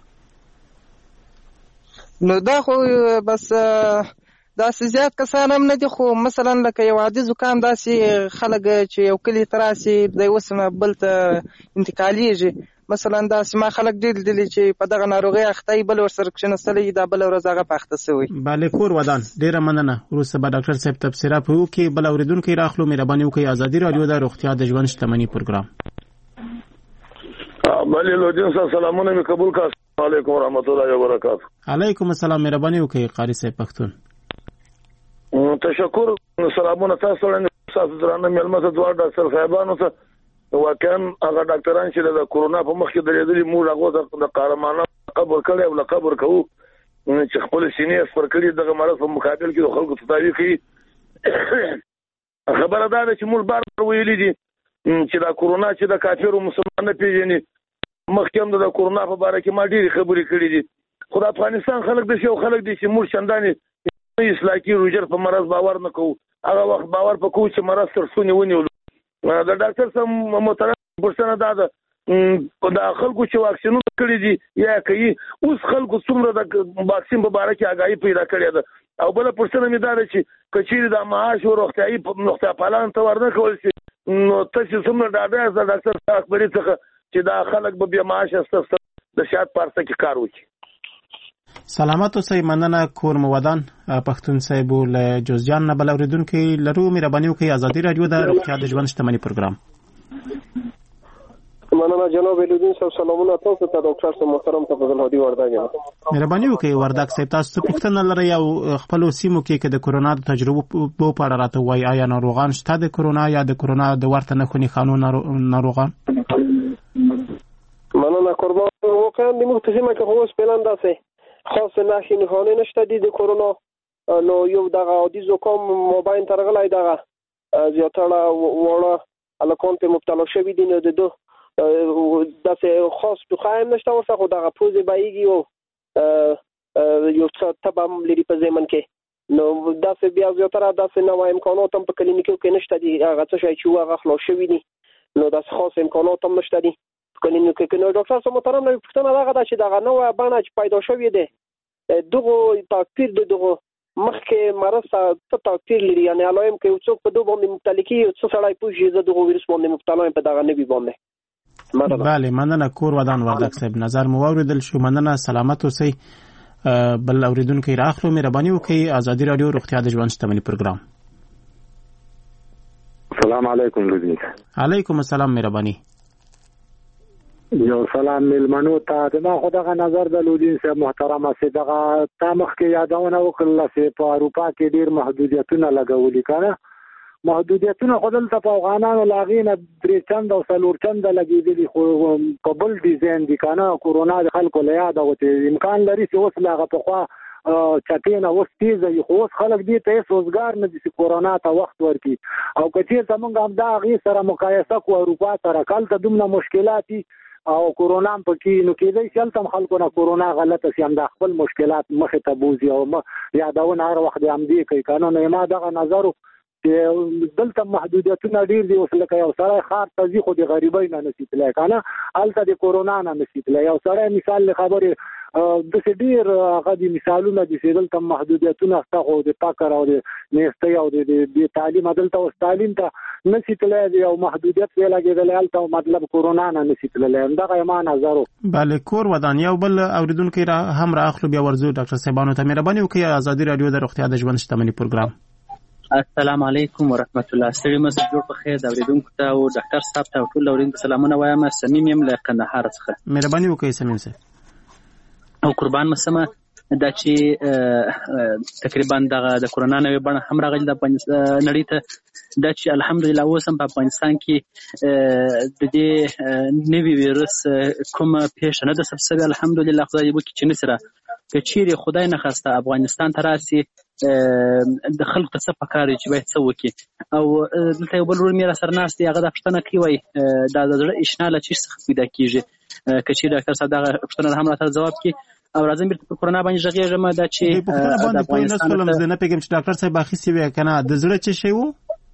نو دا خو بس دا زیات کسان هم نه دي خو مثلا لکه یو عادي زکام داسې خلک چې یو کلی تراسي د وسمه بل ته انتقالیږي مثلا دا سما خلک ډېر دي چې په دغه ناروغي اخته بل ورسره کښنستلې دا بل ورځ هغه پخته سوی bale کور ودان ډیره مننه وروسته به ډاکټر صاحب تفسیره پوه کې بل اوریدونکو راخلو مهرباني وکړئ ازادي رادیو د روغتیا د ژوند شتمني پروګرام bale لودین صاحب سلامونه می قبول کا السلام علیکم ورحمت الله وبرکاتہ. علیکم السلام مهرباني وکړئ قاری صاحب پښتون تشکر سلامونه تاسو وړاندې تاسو درانه مېلمه ته دوه ډاکټر صاحبانو ته واقعا هغه ډاکټران چې د کورونا په مخ کې درېدلي موږ هغه د قهرمانه قبر کړي او قبر کوو چې خپل سینې سپر کړي دغه مرض په مقابل کې خلکو تداوی کوي. خبره دا ده چې موږ بار بار ویلي دي چې دا کورونا چې د کافرو مسلمان نه پیژني. مخکې هم د کورونا په اړه کې ما ډېرې خبرې کړې دي. خو د افغانستان خلک د شیو خلک دي چې موږ چندانې اسلاکي روجر په مرض باور نه کوو. هغه وخت باور پکو چې مرض تر څو نیونیول. د ډاکټر سم محترم پرسنه دا ده د خلکو چې واکسینونه کړی دي یا کوي اوس خلکو څومره د واکسین په اړه کې آگاهي پیدا کړې ده. او بل پرسنه مې دا ده چې کچېری د معاش او روغتيایي نقطه پالان ته ورنه کول شي نو تاسو څومره ډاډه د ډاکټر صاحب خبرې څخه چې دا خلک به بیا معاش است د شات پارسه کې کار وکړي. سلامات اوسئ. مننه کور مودان پښتون صاحب له جوزجان نه بل اوریدونکو لرو. مهرباني وکړئ ازادي رادیو د روغتیا د ژوند شتمنۍ پروګرام. مننه جناب لودین صاحب. سلامونه تاسو ته ډاکټر صاحب محترم ته فضل هادي ورداګ. مهرباني وکړئ ورداګ صاحب تاسو پوښتنه لرئ او خپل سیمو کې د کورونا د تجربو په اړه راته وایي. آیا ناروغان شته د کورونا یا د کورونا د ورته نښو نښانو ناروغان؟ مننه قربان. واقعا د مختلفه کې خو سپلان داسې خاص نښې نښانې نشته دي د کورونا. نو یو دغه عادي زکام مابین ترغلای دغه زیاتره وړه الکان ته مبتلا شوي دي. نو د دو داسې خاص ټوخایم نشته ورسره خو دغه پوزې بایږي او یو څه تبه هم لري په ځمن کې. نو داسې بیا زیاتره داسې نوې امکانات هم په کلینیکو کې نشته دي. هغه څه شی چې هغه خلاص شوي دي نو داسې خاص امکانات هم نشته دي کلینیکو کې. نو ډاکټر صاحب محترم نو پوښتنه دغه ده چې دغه نوې بڼه چې پیدا شوې ده دغه تاثیر د دغه مخکې مرض څه تاثیر لري؟ یعنی علائم کې څوک په دوه باندې مبتلا کیږي څه سړی پوښي چې دغه ویروس باندې مبتلا په دغه نوي باندې. بله مننه کور ودان وردک صاحب نظر مو اوریدل شو. مننه سلامت اوسئ. بل اوریدونکو راخلو مهرباني وکړئ ازادي رادیو روغتیا د ژوند شتمنۍ پروګرام. السلام علیکم لودین. علیکم السلام. مهرباني. یو سلام ملمنو ته د ما خدغه نظر د لودین صاحب محترمه سي دغه تامخ کې یادونه وکړل چې په اروپا کې ډیر محدودیتونه لګولي کړه. محدودیتونه خدل ته په افغانانو لاغینه درې چند او څلور چند لګیدلي خو په بل ډیزاین دي کنه. کورونا د خلکو له یاد او امکان لري چې اوس لاغه په خوا چټینه اوس تیزه خو اوس خلک دي ته روزګار نه دي کورونا ته وخت ورکي. او کچې زمونږ هم دا غي سره مقایسه کو اروپا سره کال ته دومره مشکلات او کورونا په کې نو کېدای شي تل خلکو نه کورونا غلطه سي هم د خپل مشکلات مخه ته بوزي او یادونه هر وخت هم دي کوي کنه. نو ما دغه نظر چې دلته محدودیتونه ډیر دي. اوس لکه یو سړی خار ته ځي خو د غریبۍ نه نشي تللی کنه هلته د کورونا نه نشي تللی. یو سړی مثال خبرې داسې ډیر هغه دي مثالونه دي چې دلته محدودیتونه شته خو د فقر او د نیستۍ او د تعلیم دلته اوس تعلیم ته نشي تللی او محدودیت یې لګېدلی هلته مطلب کورونا نه نشي تللی. همدغه یې ما نظر و. بله کور ودان. یو بل اوریدونکی هم راخلو بیا ورځو ډاکټر صاحبانو ته مهرباني وکړئ ازادي رادیو د روغتیا د ژوند شتمنۍ پروګرام. السلام علیکم ورحمت الله. ستړي مزه جوړ په خیر د اوریدونکو ته او ډاکټر صاحب ته ټول اوریدونکو سلامونه وایم. سمیم یم له کندهار څخه. مهرباني وکړئ سمیم صاحب. او قربان مسمه دا چې تقریبا دغه د کورونا نوې بڼه هم راغلې د نړۍ ته دا چې الحمدلله اوس هم په افغانستان کې د دې نوي ویروس کومه پیښه نه ده ثبت شوې. الحمدلله خدای دې وکړي چې نه سره که چیرې خدای نه خواسته افغانستان ته راسي د خلکو ته څه پکار دي چې باید څه وکړي. او دلته یو بل ورور مې راسره ناست دی هغه دا پوښتنه کوي وایي دا د زړه اشنا له چیز څخه پیدا کېږي. که چیرې ډاکټر صاحب دغه پوښتنه هم راته ځواب کړي. او راځم بیرته په کورونا باندې غږېږم دا چې د افغانستان زه نه پوهېږم چې ډاکټر صاحب اخیستې وی که نه د زړه څه شی و؟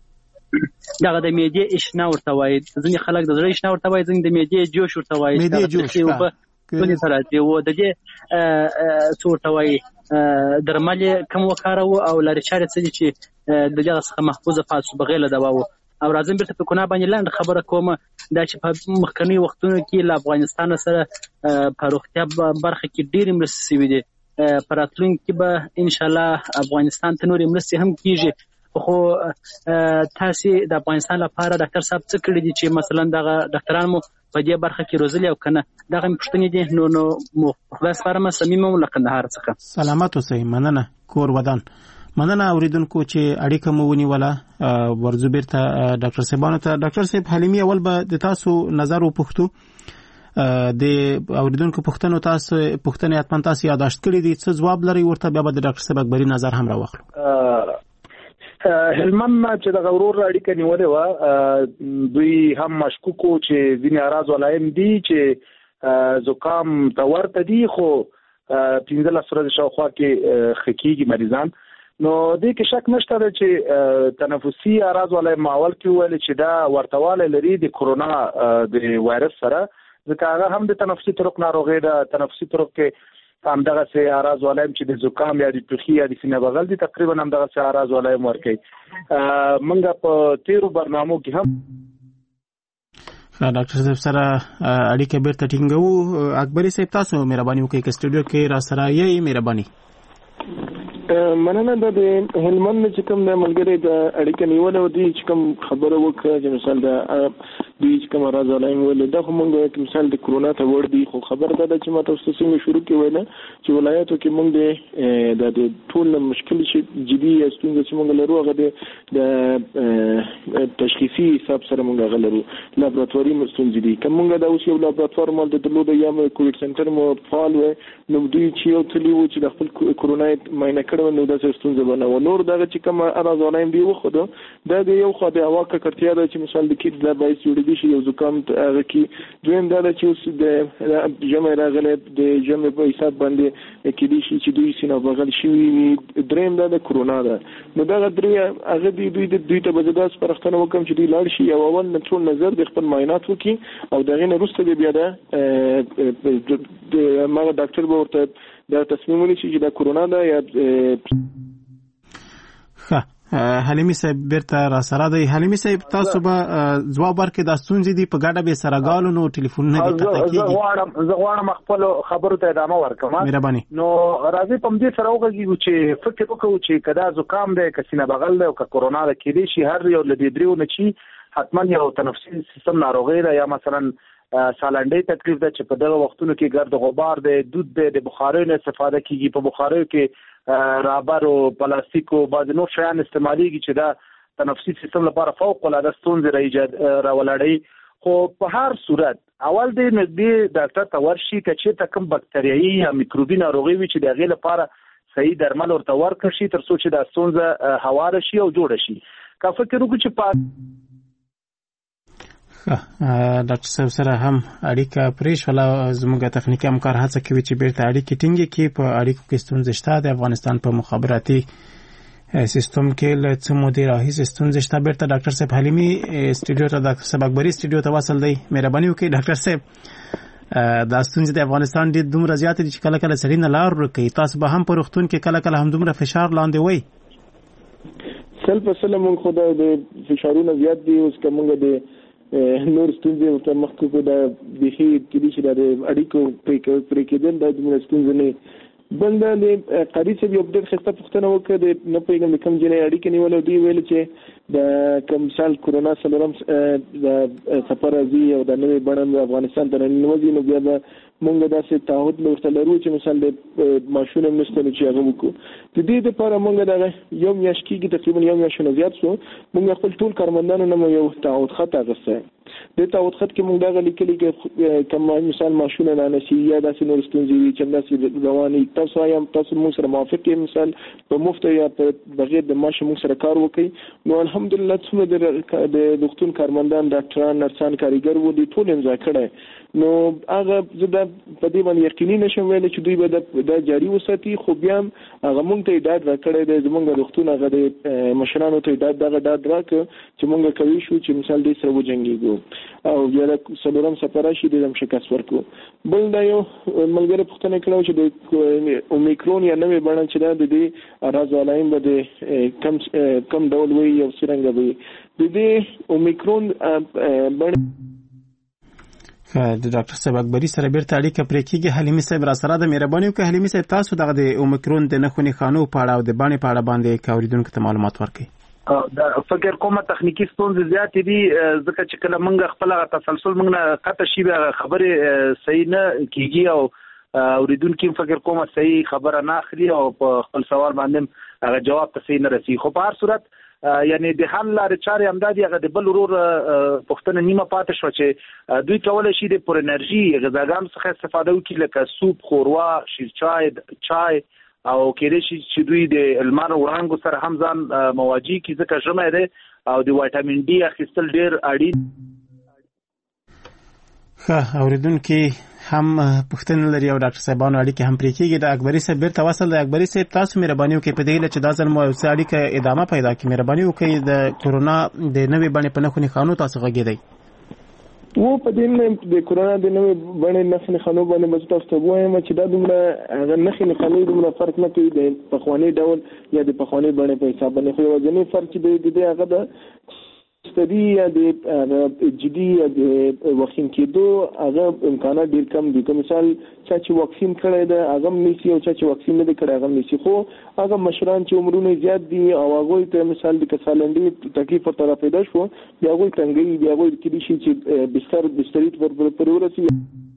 دغه د معدې اشنا ورته وایي. ځینې خلک د زړه اشنا ورته وایي ځینې د معدې جوش ورته وایي. معدې جوش ټولې سره دي و د دې څه ورته وایي درمل یې کم وکاروو او لارې چارې څه دي چې د دغه څخه محفوظه پاتې شو بغیر له دوا و. او راځم بیرته په کورونا باندې لنډ خبره کوم دا چې په مخکنیو وختونو کې له افغانستان سره په روغتیا برخه کې ډېرې مرستې شوي دي. په راتلونکي کې به انشاءالله افغانستان ته نورې مرستې هم کېږي. خو تاسې د افغانستان لپاره ډاکټر صاحب څه کړي دي چې مثلا دغه ډاکټران مو په دې برخه کې روزلي او که نه دغه مې پوښتنې دي. نو نو خدای سپارم صمیم یم له کندهار څخه. سلامت اوسئ. مننه کور ودان. مننه اوریدونکو چې اړیکه مو ونیوله. ورځو بیرته ډاکټر صاحبانو ته. ډاکټر صاحب حلیمي اول به د تاسو نظر وپوښتو. د اوریدونکو پوښتنو تاسو پوښتنې اتمن تاسو یاداشت کړې دي، څه ځواب لري ورته بیا به د ډاکټر صاحب اکبري نظر هم راوخلو. هلمند چې د غورور اړیکه نیولې و دوی هم مشکوکو چې ځینې اراز ولایم دي چې زکام ته ورته دي خو پنځلس ورځې شاوخوا کې ښه کېږي مریضان. نو دې کې شک نشته چې تنفسي اراز ولایم اول کې ویل چې دا ورتواله لري د کرونا د وایرس سره، ځکه هغه هم د تنفسي طرق ناروغي ده. تنفسي طرق کې هم دغه سي اراز ولایم چې د زکام یا د ټوخي یا د سینې بغل دي تقریبا هم دغه سي اراز ولایم ورکي. منګه په تیرو برنامو کې هم ډاکټر صاحب سره اړیکه بیرته ټینګو. اکبري صاحب تاسو مهرباني وکړئ که سټوډیو کې را سره یې مهرباني. مننه. د هلمند چې کوم د ملګری د اړیکه نیولې و دي چې کوم خبره وکړه چې مثال د دوی چې کوم راز ولایم ولې دا خو موږ مثال د کرونا ته ور دي، خو خبر ده چې ما تاسو څنګه شروع کې ویل چې ولایتو کې موږ د د ټول مشکل شي جدي ستونزې چې موږ لرو هغه د تشخیصي حساب سره موږ غلرو لابراتواري ستونزې دي. کوم موږ دا اوس یو لابراتوار مال د دلو د یم کووډ سنټر مو فعال و نو دوی چې یو تلی و چې د خپل کرونا ماینه کړو نو دا ستونزه بنه و نور دا چې کوم راز ولایم دی وخت دا د یو خو د هوا ککړتیا د چې مثال د کیډ د بایس جوړ دي شي یو زکام هغه کې دویم دا چې اوس د جمع راغله د جمع په حساب باندې کې دي شي چې دوی سینه بغل شي. دریم دا د کرونا ده. نو دا درې هغه دی دوی د دوی ته بزداس پرختنه وکم چې دوی لاړ شي او اول نټول نظر د خپل معاینات وکي او دغه نه وروسته بیا دا ما ډاکټر به ورته دا تصمیم ونیسي چې دا کرونا ده یا ښه. حلیمي صاحب بیرته را سره دی. حلیمي صاحب تاسو به ځواب ورکړئ دا ستونزې دي په ګډه به سره غالو نو ټلیفونونه دې قطع کیږي. زه غواړم زه غواړم خپل خبرو ته ادامه ورکړم. مهرباني. نو راځي په دې سره وګورئ چې فکر وکړو چې کدا زکام دی که سینه بغل دی او که کرونا ده کې دي شي هر یو لدې دریو نه چی حتما یو تنفسي سیستم ناروغي ده یا مثلا سالنډي تکلیف ده چې په دغه وختونو کې ګرد غبار دی، دود دی، د بخارۍ نه استفاده کیږي. په بخاریو کې رابر او پلاستیک او بعض نور شیان استعماليږي چې دا تنفسي سیستم لپاره فوق العاده ستونزې را ایجاد راولړي. خو په هر صورت اول دې نږدې ډاکټر ته ورشي که چېرته کوم بکتریایي یا میکروبي ناروغي وي چې د هغې لپاره صحیح درمل ورته ورکړل شي تر څو چې دا ستونزه هواره شي او جوړه شي. که فکر وکړو چې په ډاکټر صاحب سره هم اړیکه پرې شوله. زموږ تخنیکي همکار هڅه کوي چې بیرته اړیکې ټینګې کړي. په اړیکو کې ستونزې شته. د افغانستان په مخابراتي سیستم کې له څه مودې راهیسې ستونزې شته. بیرته ډاکټر صاحب حلیمي سټوډیو ته ډاکټر صاحب اکبري سټوډیو ته وصل دی. مهرباني وکړئ ډاکټر صاحب دا ستونزې د افغانستان ډېر دومره زیاتې دي چې کله کله سړي نه لار ورکوي. تاسو به هم په روغتون کې کله کله هم دومره فشار لاندې وئ؟ سل په سل موږ خو د فشارونه زیات دي. اوس که موږ د نور ستونزې ورته مخکې کو دا بېخي کېدای شي دا د اړیکو پرې کېدل دا دومره ستونزه نه بل دا د قاري صاحب یو ډېر ښایسته پوښتنه وکړه د نه پوهېږم د کوم جنۍ اړیکې نیولې او دوی ویل چې د کوم مثال کرونا څلورم د سفر راځي او د نوې بڼه افغانستان ته راننوځي نو بیا به موږ داسې تعهد ورته لرو چې مثال د ماشون هم نشته چې هغه وکړو. د دې دپاره موږ دغه یو میاشت کېږي تقریبا یو میاشت نه زیات شو موږ خپل ټول کارمندانو نه یو تعهد خط اخیستی. د تعهد خط کې موږ دغه لیکلي چې کوم مثال ماشونه نه نشي یا داسې نور ستونزې وي چې همداسې روانې تاسو وایم تاسو موږ سره موافق یې مثال په مفت یا په بغیر د معاش موږ سره کار وکړي. نو الحمدلله څومره د روغتون کارمندان ډاکټران نرسان کاریګر وو دوی ټول امضا کړی. نو هغه زه دا په دې باندې یقیني نشم ویلی چې دوی به دا جاري وساتي خو بیا هم هغه موږ ته ډاډ راکړی دی. زموږ روغتون هغه د مشرانو ته ډاډ دغه ډاډ راکړه چې موږ کولی شو چې مثال دې سره وجنګېږو او بیا د څلورم څپه راشي دې هم شکست ورکړو. بل دا یو ملګري پوښتنه کړې چې د اومیکرون یا نوې بڼه چې دا د دې راز ولایم به د کم کم ډول وي او څرنګه وي د دې اومیکرون بڼه د ډاکټر صاحب اکبري سره بیرته اړیکه پرې کېږي. حلیمي صاحب را سره د مهرباني وکړئ. حلیمي صاحب تاسو دغه د اومیکرون د نښو نښانو په اړه او د بڼې په اړه باندې که اورېدونکو ته معلومات ورکړئ. دا فکر کومه تخنیکی ستونزې زیاتې دي ځکه چې کله موږ خپل تسلسل موږ نه قطع شي خبرې صحیح نه کېږي او اورېدونکي فکر کومه صحیح خبره نه اخلي او په خپل سوال باندې هغه جواب ته نه رسي. خو په هر صورت یعنی د حل لارې چارې همدادي هغه د بل ورور پوښتنه نیمه پاتې شوه چې دوی کولی شي د پر انرژي غذاګانو څخه استفاده وکړي لکه سوپ، ښوروا، شیرچای، چای او کېدای شي چې دوی د لمر وړانګو سره هم ځان مواجه کړي ځکه ژمی دی او د وایټامین ډي اخیستل ډېر اړین. ښه اورېدونکي هم پوښتنه لري او ډاکټر صاحبانو اړیکې هم پرې کېږي. د اکبري صاحب بیرته وصل. د اکبري صاحب تاسو مهرباني وکړئ په دې هیله چې دا ځل مو یو څه اړیکه ادامه پیدا کړي. مهرباني وکړئ د کورونا د نوې بڼې په نښو نښانو تاسو غږېدئ. و په دې د کورونا د نوې بڼې نښې نښانو باندې به تاسو ته ووایم چې دا دومره هغه نښې نښانې دومره فرق نه کوي د پخواني ډول یا د پخواني بڼې په حساب باندې. خو یوازینی فرق چې دی د دې هغه د ستدي یا د جدي یا د واکسین کېدو هغه امکانات ډېر کم دي. که مثال چا چې واکسین کړی دی هغه هم نیسي او چا چې واکسین نه دی کړی هغه هم نیسي. خو هغه مشران چې عمرونه زیات دي او هغوی ته مثال د کسالنډي تکلیف ورته راپیدا شو بیا هغوی تنګوي بیا هغوی کېدای شي چې بستر بستري پرې ورسي.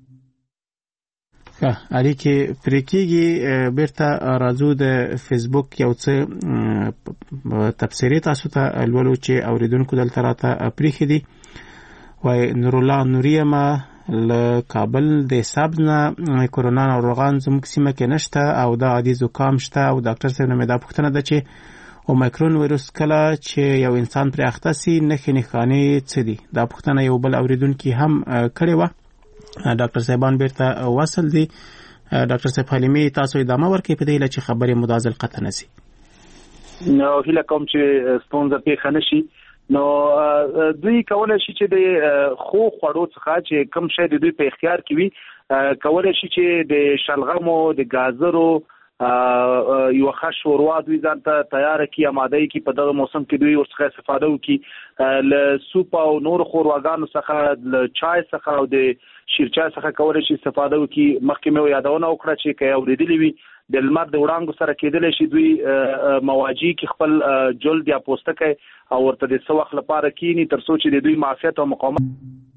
اړیکې پرې کېږي. بیرته راځو د فیسبوک یو څه تبصرې تاسو ته لولو چې اورېدونکو دلته راته پرېښي دي. وایي نورالله نوریمه له کابل د سبز نه کورونا ناروغان زموږ سیمه کې نشته او دا عادي زکام شته او ډاکټر صاحب نه مې دا پوښتنه ده چې اومیکرون ویروس کله چې یو انسان پرې اخته سي نښې نښانې څه دي؟ دا پوښتنه یو بل اورېدونکي هم کړې وه. ډاکټر صاحبان بیرته وصل دي. ډاکټر صاحب حلیمي تاسو ادامه ورکړئ په دې هیله چې خبرې مو دا ځل قطع نه سي. نو هیله کوم چې ستونزه پیښه نه شي. نو دوی کولی شي چې د خو خوړو څخه چې کوم شی د دوی په اختیار کې وي کولی شي چې د شلغمو د ګازرو یو ښه شوروا دوی ځان ته تیاره کړي اماده یې کړي په دغه موسم کې دوی ورڅخه استفاده وکړي. له سوپ او نورو ښورواګانو څخه له چای څخه او د شیرچای څخه کولی شي استفاده وکړي. مخکې مې یادونه وکړه چې که یې اورېدلي وي د لمر د وړانګو سره کېدلی شي دوی مواجه کړي خپل جلد یا پوستکی او ورته د څه وخت لپاره کښېني تر څو چې د دوی معافیت او مقاومت.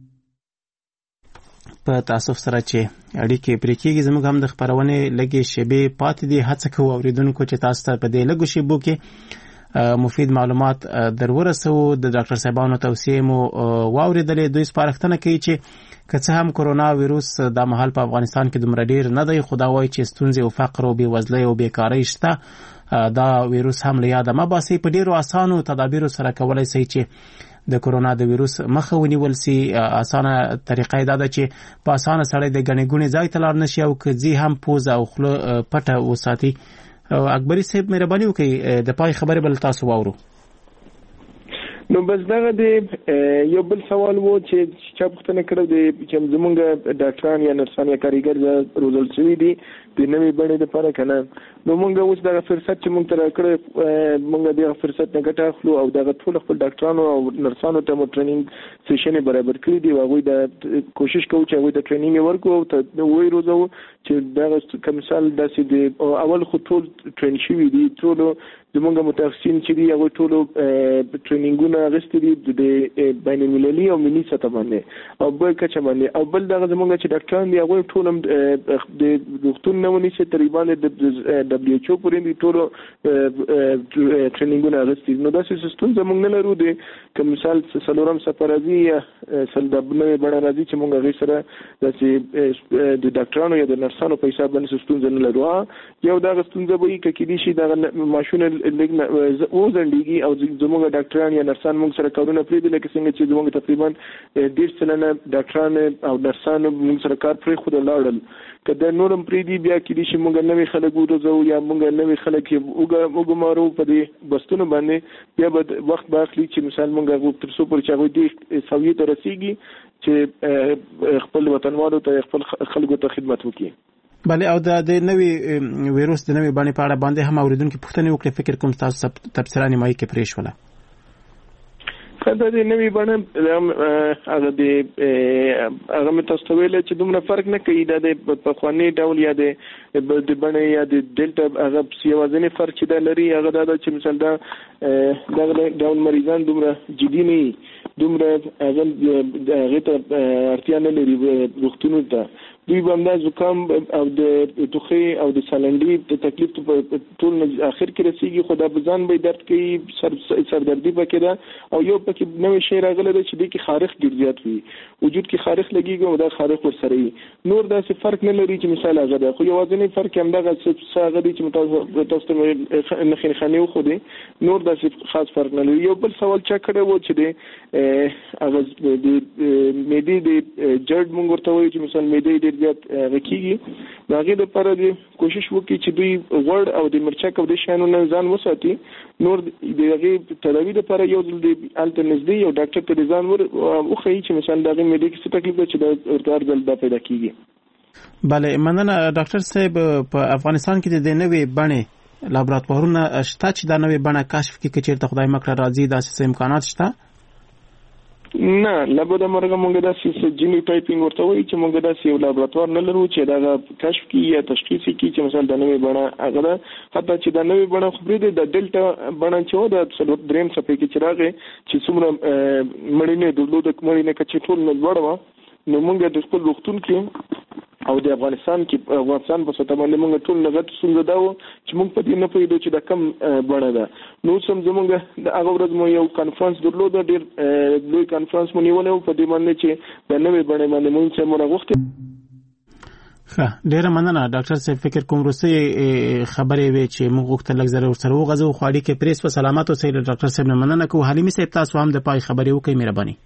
په تاسف سره چې اړیکې پرې کېږي زموږ هم د خپرونې لږې شیبې پاتې دي. هڅه کوو اورېدونکو چې تاسو ته په دې لږو شیبو کې مفید معلومات در ورسوو. د ډاکټر صاحبانو توصیې مو واورېدلې. دوی سپارښتنه کوي چې که څه هم کورونا ویروس دا مهال په افغانستان کې دومره ډېر نه دی خو دا وایي چې ستونزې او فقر او بېوزلۍ او بیکارۍ شته. دا ویروس هم له یاده مه باسئ. په ډېرو اسانو تدابیرو سره کولی شئ چې د کورونا د ویروس مخه ونیول سي. اسانه طریقه دا ده چې په اسانه سړی د ګڼې ګوڼې ځای ته لاړ نشي او که ځي هم پوزه او خوله پټه وساتي. اکبري صاحب مهرباني وکړئ د پای خبرې بل تاسو واورو. نو بس دغه د یو بل سوال وو چې چا پوښتنه کړې ده چې زمونږ ډاکټران یا نرسان یا کاریګر روزل شوي دي د نوې بڼې لپاره که نه. نو مونږ اوس دغه فرصت چې مونږ ته راکړی مونږ دغه فرصت نه ګټه اخلو او دغه ټول خپل ډاکټرانو او نرسانو ته مو ټریننګ سیشنې برابر کړي دي او هغوی د کوشش کوو چې هغوی ته ټریننګ ورکړو او ته وایي روزو چې دغه که مثال داسې د اول خو ټول ټرین شوي دي ټولو زمونږ متخصصین چې دي هغوی ټولو ټریننګونه اخیستي دي د بین المللي او ملي سطح باندې او بل کچه باندې او بل دغه زمونږ چې ډاکټران دي هغوی ټول هم د روغتون نه ونیسي تقریبا د دبلیو ایچ او پورې دي ټولو ټریننګونه اخیستي. نو داسې ستونزه موږ نه لرو دی که مثال څلورم څپه راځي یا نوې بڼه راځي چې موږ هغې سره داسې د ډاکټرانو یا د نرسانو په حساب باندې ستونزه نه لرو. یو دغه ستونزه به وي که کېدای شي دغه ماشونه وځنډېږي او زموږ ډاکټران یا نرسان موږ سره کارونه پرېږدي لکه څنګه چې زموږ تقریبا ډېر سلنه ډاکټران او نرسان موږ سره کار پرېښوده لاړل. که دا نور هم پرېږدي بیا کېدای شي موږ نوي خلک وروزو یا موږ نوي خلک وګمارو په دې بستونو باندې بیا به وخت به اخلي چې مثال موږ هغو تر څو پورې چې هغوی دې سویې ته رسېږي چې خپل وطنوالو ته خپل خلکو ته خدمت وکړي. بله او د نوې ویروس د نوې بڼې په اړه باندې هم اورېدونکي پوښتنې وکړې. فکر کوم ستاسو تبصره نیمایي کې پرې شوله. دا د نوې بڼه هغه د هغه مې تاسو ته ویلی چې دومره فرق نه کوي. دا د پخواني ډول یا د بڼې یا د ډلټا هغه یوازینی فرق چې دا لري هغه دا ده چې مثال دا دغه ډول مریضان دومره جدي نه وي دومره هغه هغې ته اړتیا نه لري روغتونو ته. دوی باندې زکام او د ټوخي او د سالنډي د تکلیف په ټول اخر کې رسیږي، خو دا بزان به درد کوي، سر سردردي پکې ده او یو پکې نوې شی راغلی دی چې د کې خارخ ډیر زیات وي، وجود کې خارخ لګيږي او دا خارخ ورسره وي. نور داسې فرق نه لري چې مثال هغه ده، خو یوازینی فرق هم دغه څه هغه دی چې تاسو تاسو ته نه خنخانه خو دی، نور داسې خاص فرق نه لري. یو بل سوال چا کړی و چې د هغه د معدې د جړ مونږ ورته وایو چې مثلا معدې ډېر زیات غکیږي، د هغې دپاره د کوشش وکړي چې دوی غوړ او د مرچک او د شیانو نه ځان وساتي. نور د هغې تداوي دپاره یو ځل د هلته نږدې یو ډاکټر ته د ځان وښیي چې مثلا د هغې معدې کې څه تکلیف ده چې د هر ځل دا پیدا کېږي. بله مننه ډاکټر صاحب. په افغانستان کې د نوې بڼې لابراتوارونه شته چې دا نوې بڼه کشف کړي که چېرته خدای مکړه راځي داسې امکانات شته؟ نه، لابد مرګه مونږ داسې جینو ټایپینګ ورته وایي چې مونږ داسې یو لابراتوار نه لرو چې دا کشف کړي یا تشخیص کړي چې مثلا د نوې بڼه هغه ده. حتی چې د نوې بڼه خو پرېږدئ، د ډلټا بڼه چې وه د څلور درېیم څپې کې چې راغی چې څومره مړینې درلوده، مړینې کچې ټول نه لوړه وه، نو مونږ د خپل روغتون کې او د افغانستان کې افغانستان په سطح باندې مونږ ټول لغت ستونزه دا و چې مونږ په دې نه پوهېدو چې دا کم بڼه ده. نو اوس هم زمونږ د هغه ورځ مو یو کانفرنس درلوده، ډېر لوی کانفرنس مو نیولی و په دې باندې چې د نوې بڼې باندې مونږ څه مو راغوښتې. ښه، ډېره مننه ډاکټر صاحب. فکر کوم وروستۍ خبرې وې چې موږ غوښتل لږ زره ورسره وغځو، خو اړیکې پرېس په سلامت اوسئ. له ډاکټر صاحب نه مننه کوو. حلیمي صاحب تاسو هم د پای خبرې وکړئ مهرباني.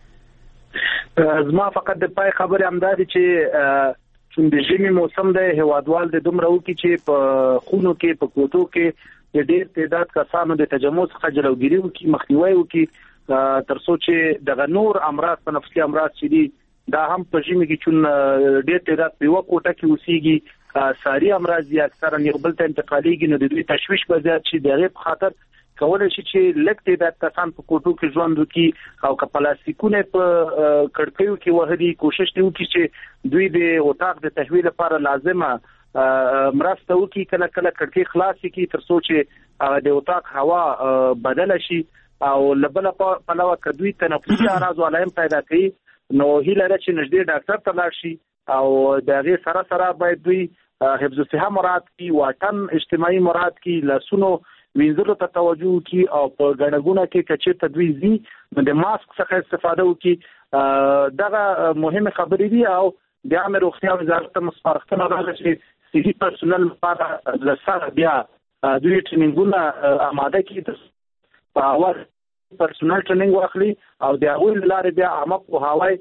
زما فقط د پای خبرې همدا دي چې چون د ژمي موسم دی، هیوادوال د دومره وکړي چې په خونو کې په کوټو کې د ډېر تعداد کسانو د تجمع څخه جلوګیري وکړي، مخنیوی وکړي، تر څو چې دغه نور امراض په نفسي امراض چې دي دا هم په ژمي کې چون ډېر تعداد په یوه کوټه کې اوسېږي، ساري امراض دي اکثرا یو بل ته انتقالېږي، نو د دوی تشویش به زیات شي. د هغې په خاطر کولی شي چې لږ تعداد کسان په کوټو کې ژوند وکړي او که پلاستیکونه په کړکیو کې وهلي، کوشش دې وکړي چې دوی د اتاق د تهویې لپاره لازمه مرسته وکړي، کله کله کړکۍ خلاصې کړي تر څو چې د اتاق هوا بدله شي. او له بله پلوه که دوی تنفسي اعراض علایم پیدا کوي نو هیله ده چې نږدې ډاکټر ته لاړ شي او د هغې سره سره باید دوی حفظ الصحه مراعات کړي، واټن اجتماعي مراعات کړي، لاسونو وینځلو ته توجه وکړي او په ګڼه کې که چېرته دوی ځي نو د ماسک څخه استفاده وکړي. دغه مهمې خبرې دي او د عامه روغتیا وزارت ته سپارښتنه راغله چې صحي پرسونل لپاره له سره بیا دوی ټریننګونه اماده کړي، په اول پرسونل ټریننګ واخلي او د هغوی له لارې بیا عامه پوهاوی.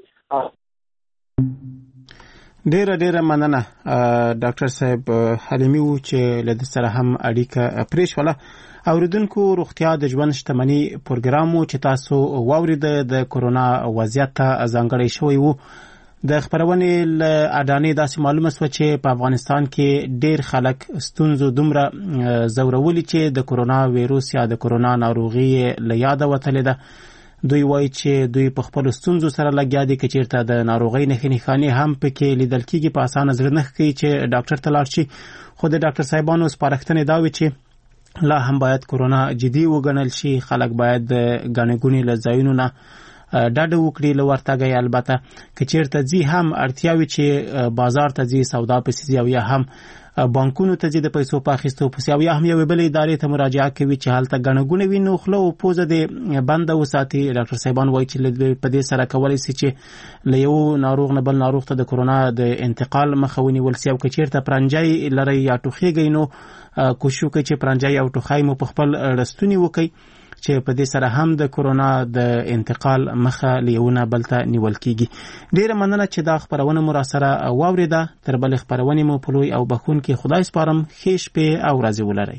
ډیره ډیره مننه ډاکټر صاحب حلیمي و چې له دې سره هم اړیکه پرېښوله. اوریدونکو روغتیا د ژوند شتمني پروګرام و چې تاسو واورېده د کورونا وضعیت ته ځانګړی شوی و. د خبرونې له اډانې داسې معلومه شوه چې په افغانستان کې ډېر خلک ستونزو دومره ځورولي چې د کورونا ویروس یا د کورونا ناروغي له یاده وتلې ده. دوی وایي چې دوی په خپلو ستونزو سره لګیا دي، که چېرته د ناروغۍ نښې نښانې هم پکې لیدل کېږي په اسانه زړه نه ښه کوي چې ډاکټر ته لاړ شي. خو د ډاکټر صاحبانو سپارښتنې دا وي چې لا هم باید کورونا جدي وګڼل شي، خلک باید د ګڼې ګوڼې له ځایونو نه ډاډه وکړي له ورتګه. البته که چېرته ځي هم اړتیا وي چې بازار ته ځي، سودا پسې ځي او یا هم بانکونو ته ځي د پیسو په اخیستو پسې او یا هم یوې بلې ادارې ته مراجعه کوي چې هلته ګڼه ګوڼه وي، نو خوله او پوزه دې بنده وساتي. ډاکټر صاحبان وایي چې په دې سره کولی شي چې له یو ناروغ نه بل ناروغ ته د کورونا د انتقال مخه ونیول شي. او که چېرته پرنجی لرئ یا ټوخیږئ نو کوشش وکړئ چې پرنجی او ټوخی مو په خپل رستوني وکړئ چې په دې سره هم د کورونا د انتقال مخه له یو نه بل ته نیول کېږي. ډېره مننه چې دا خپرونه مو راسره واورېده. تر بلې خپرونې مو په لوی او بخښونکي خدای سپارم. ښې شپې او ورځې ولرئ.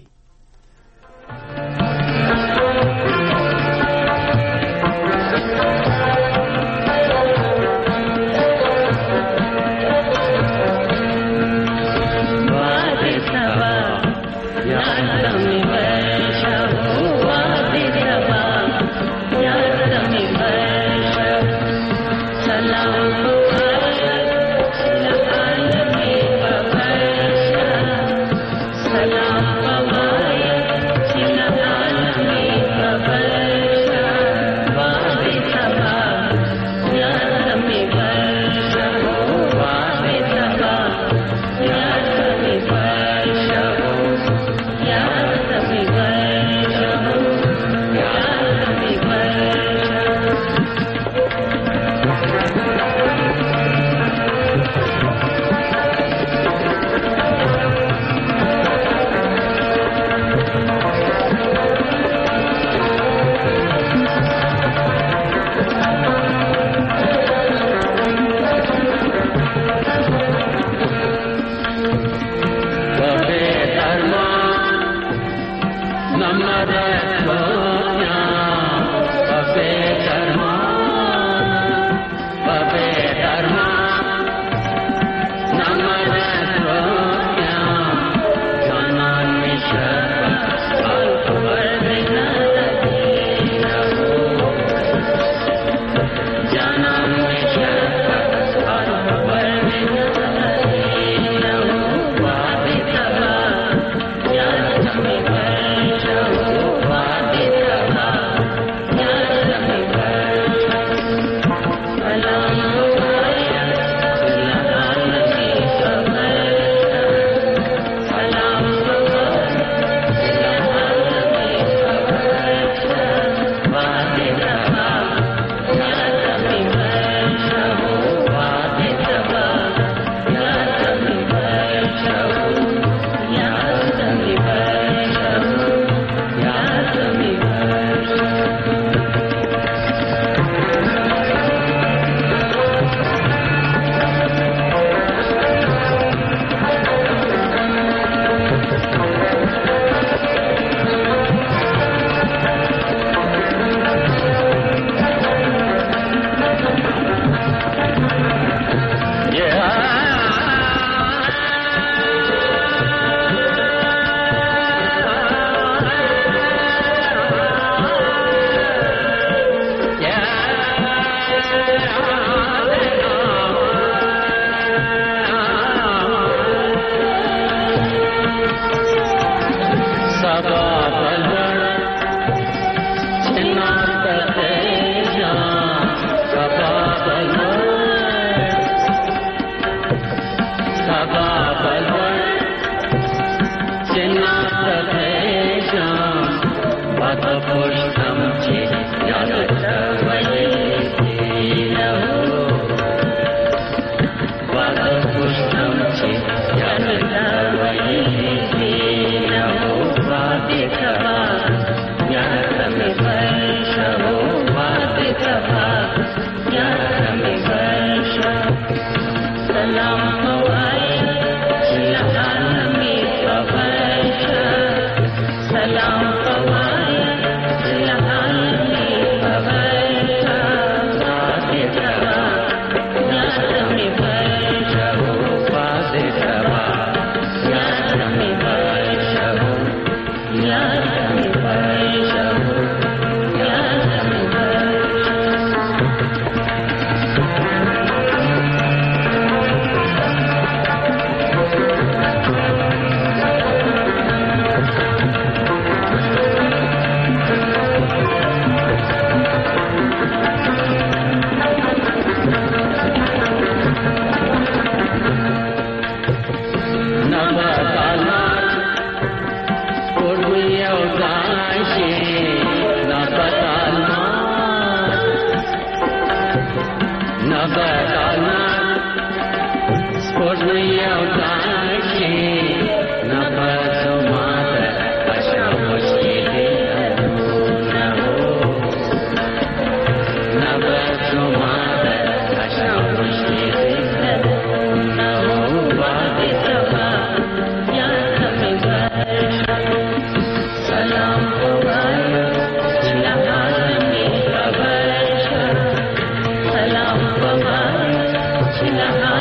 نبدانا سپوږمۍ او داشي نبزو ماته اشنا مشکې دي نبزو ماته اشنا مشکې دي سلام ووایا چې له عالمي خبر شه سلام ووایا چې له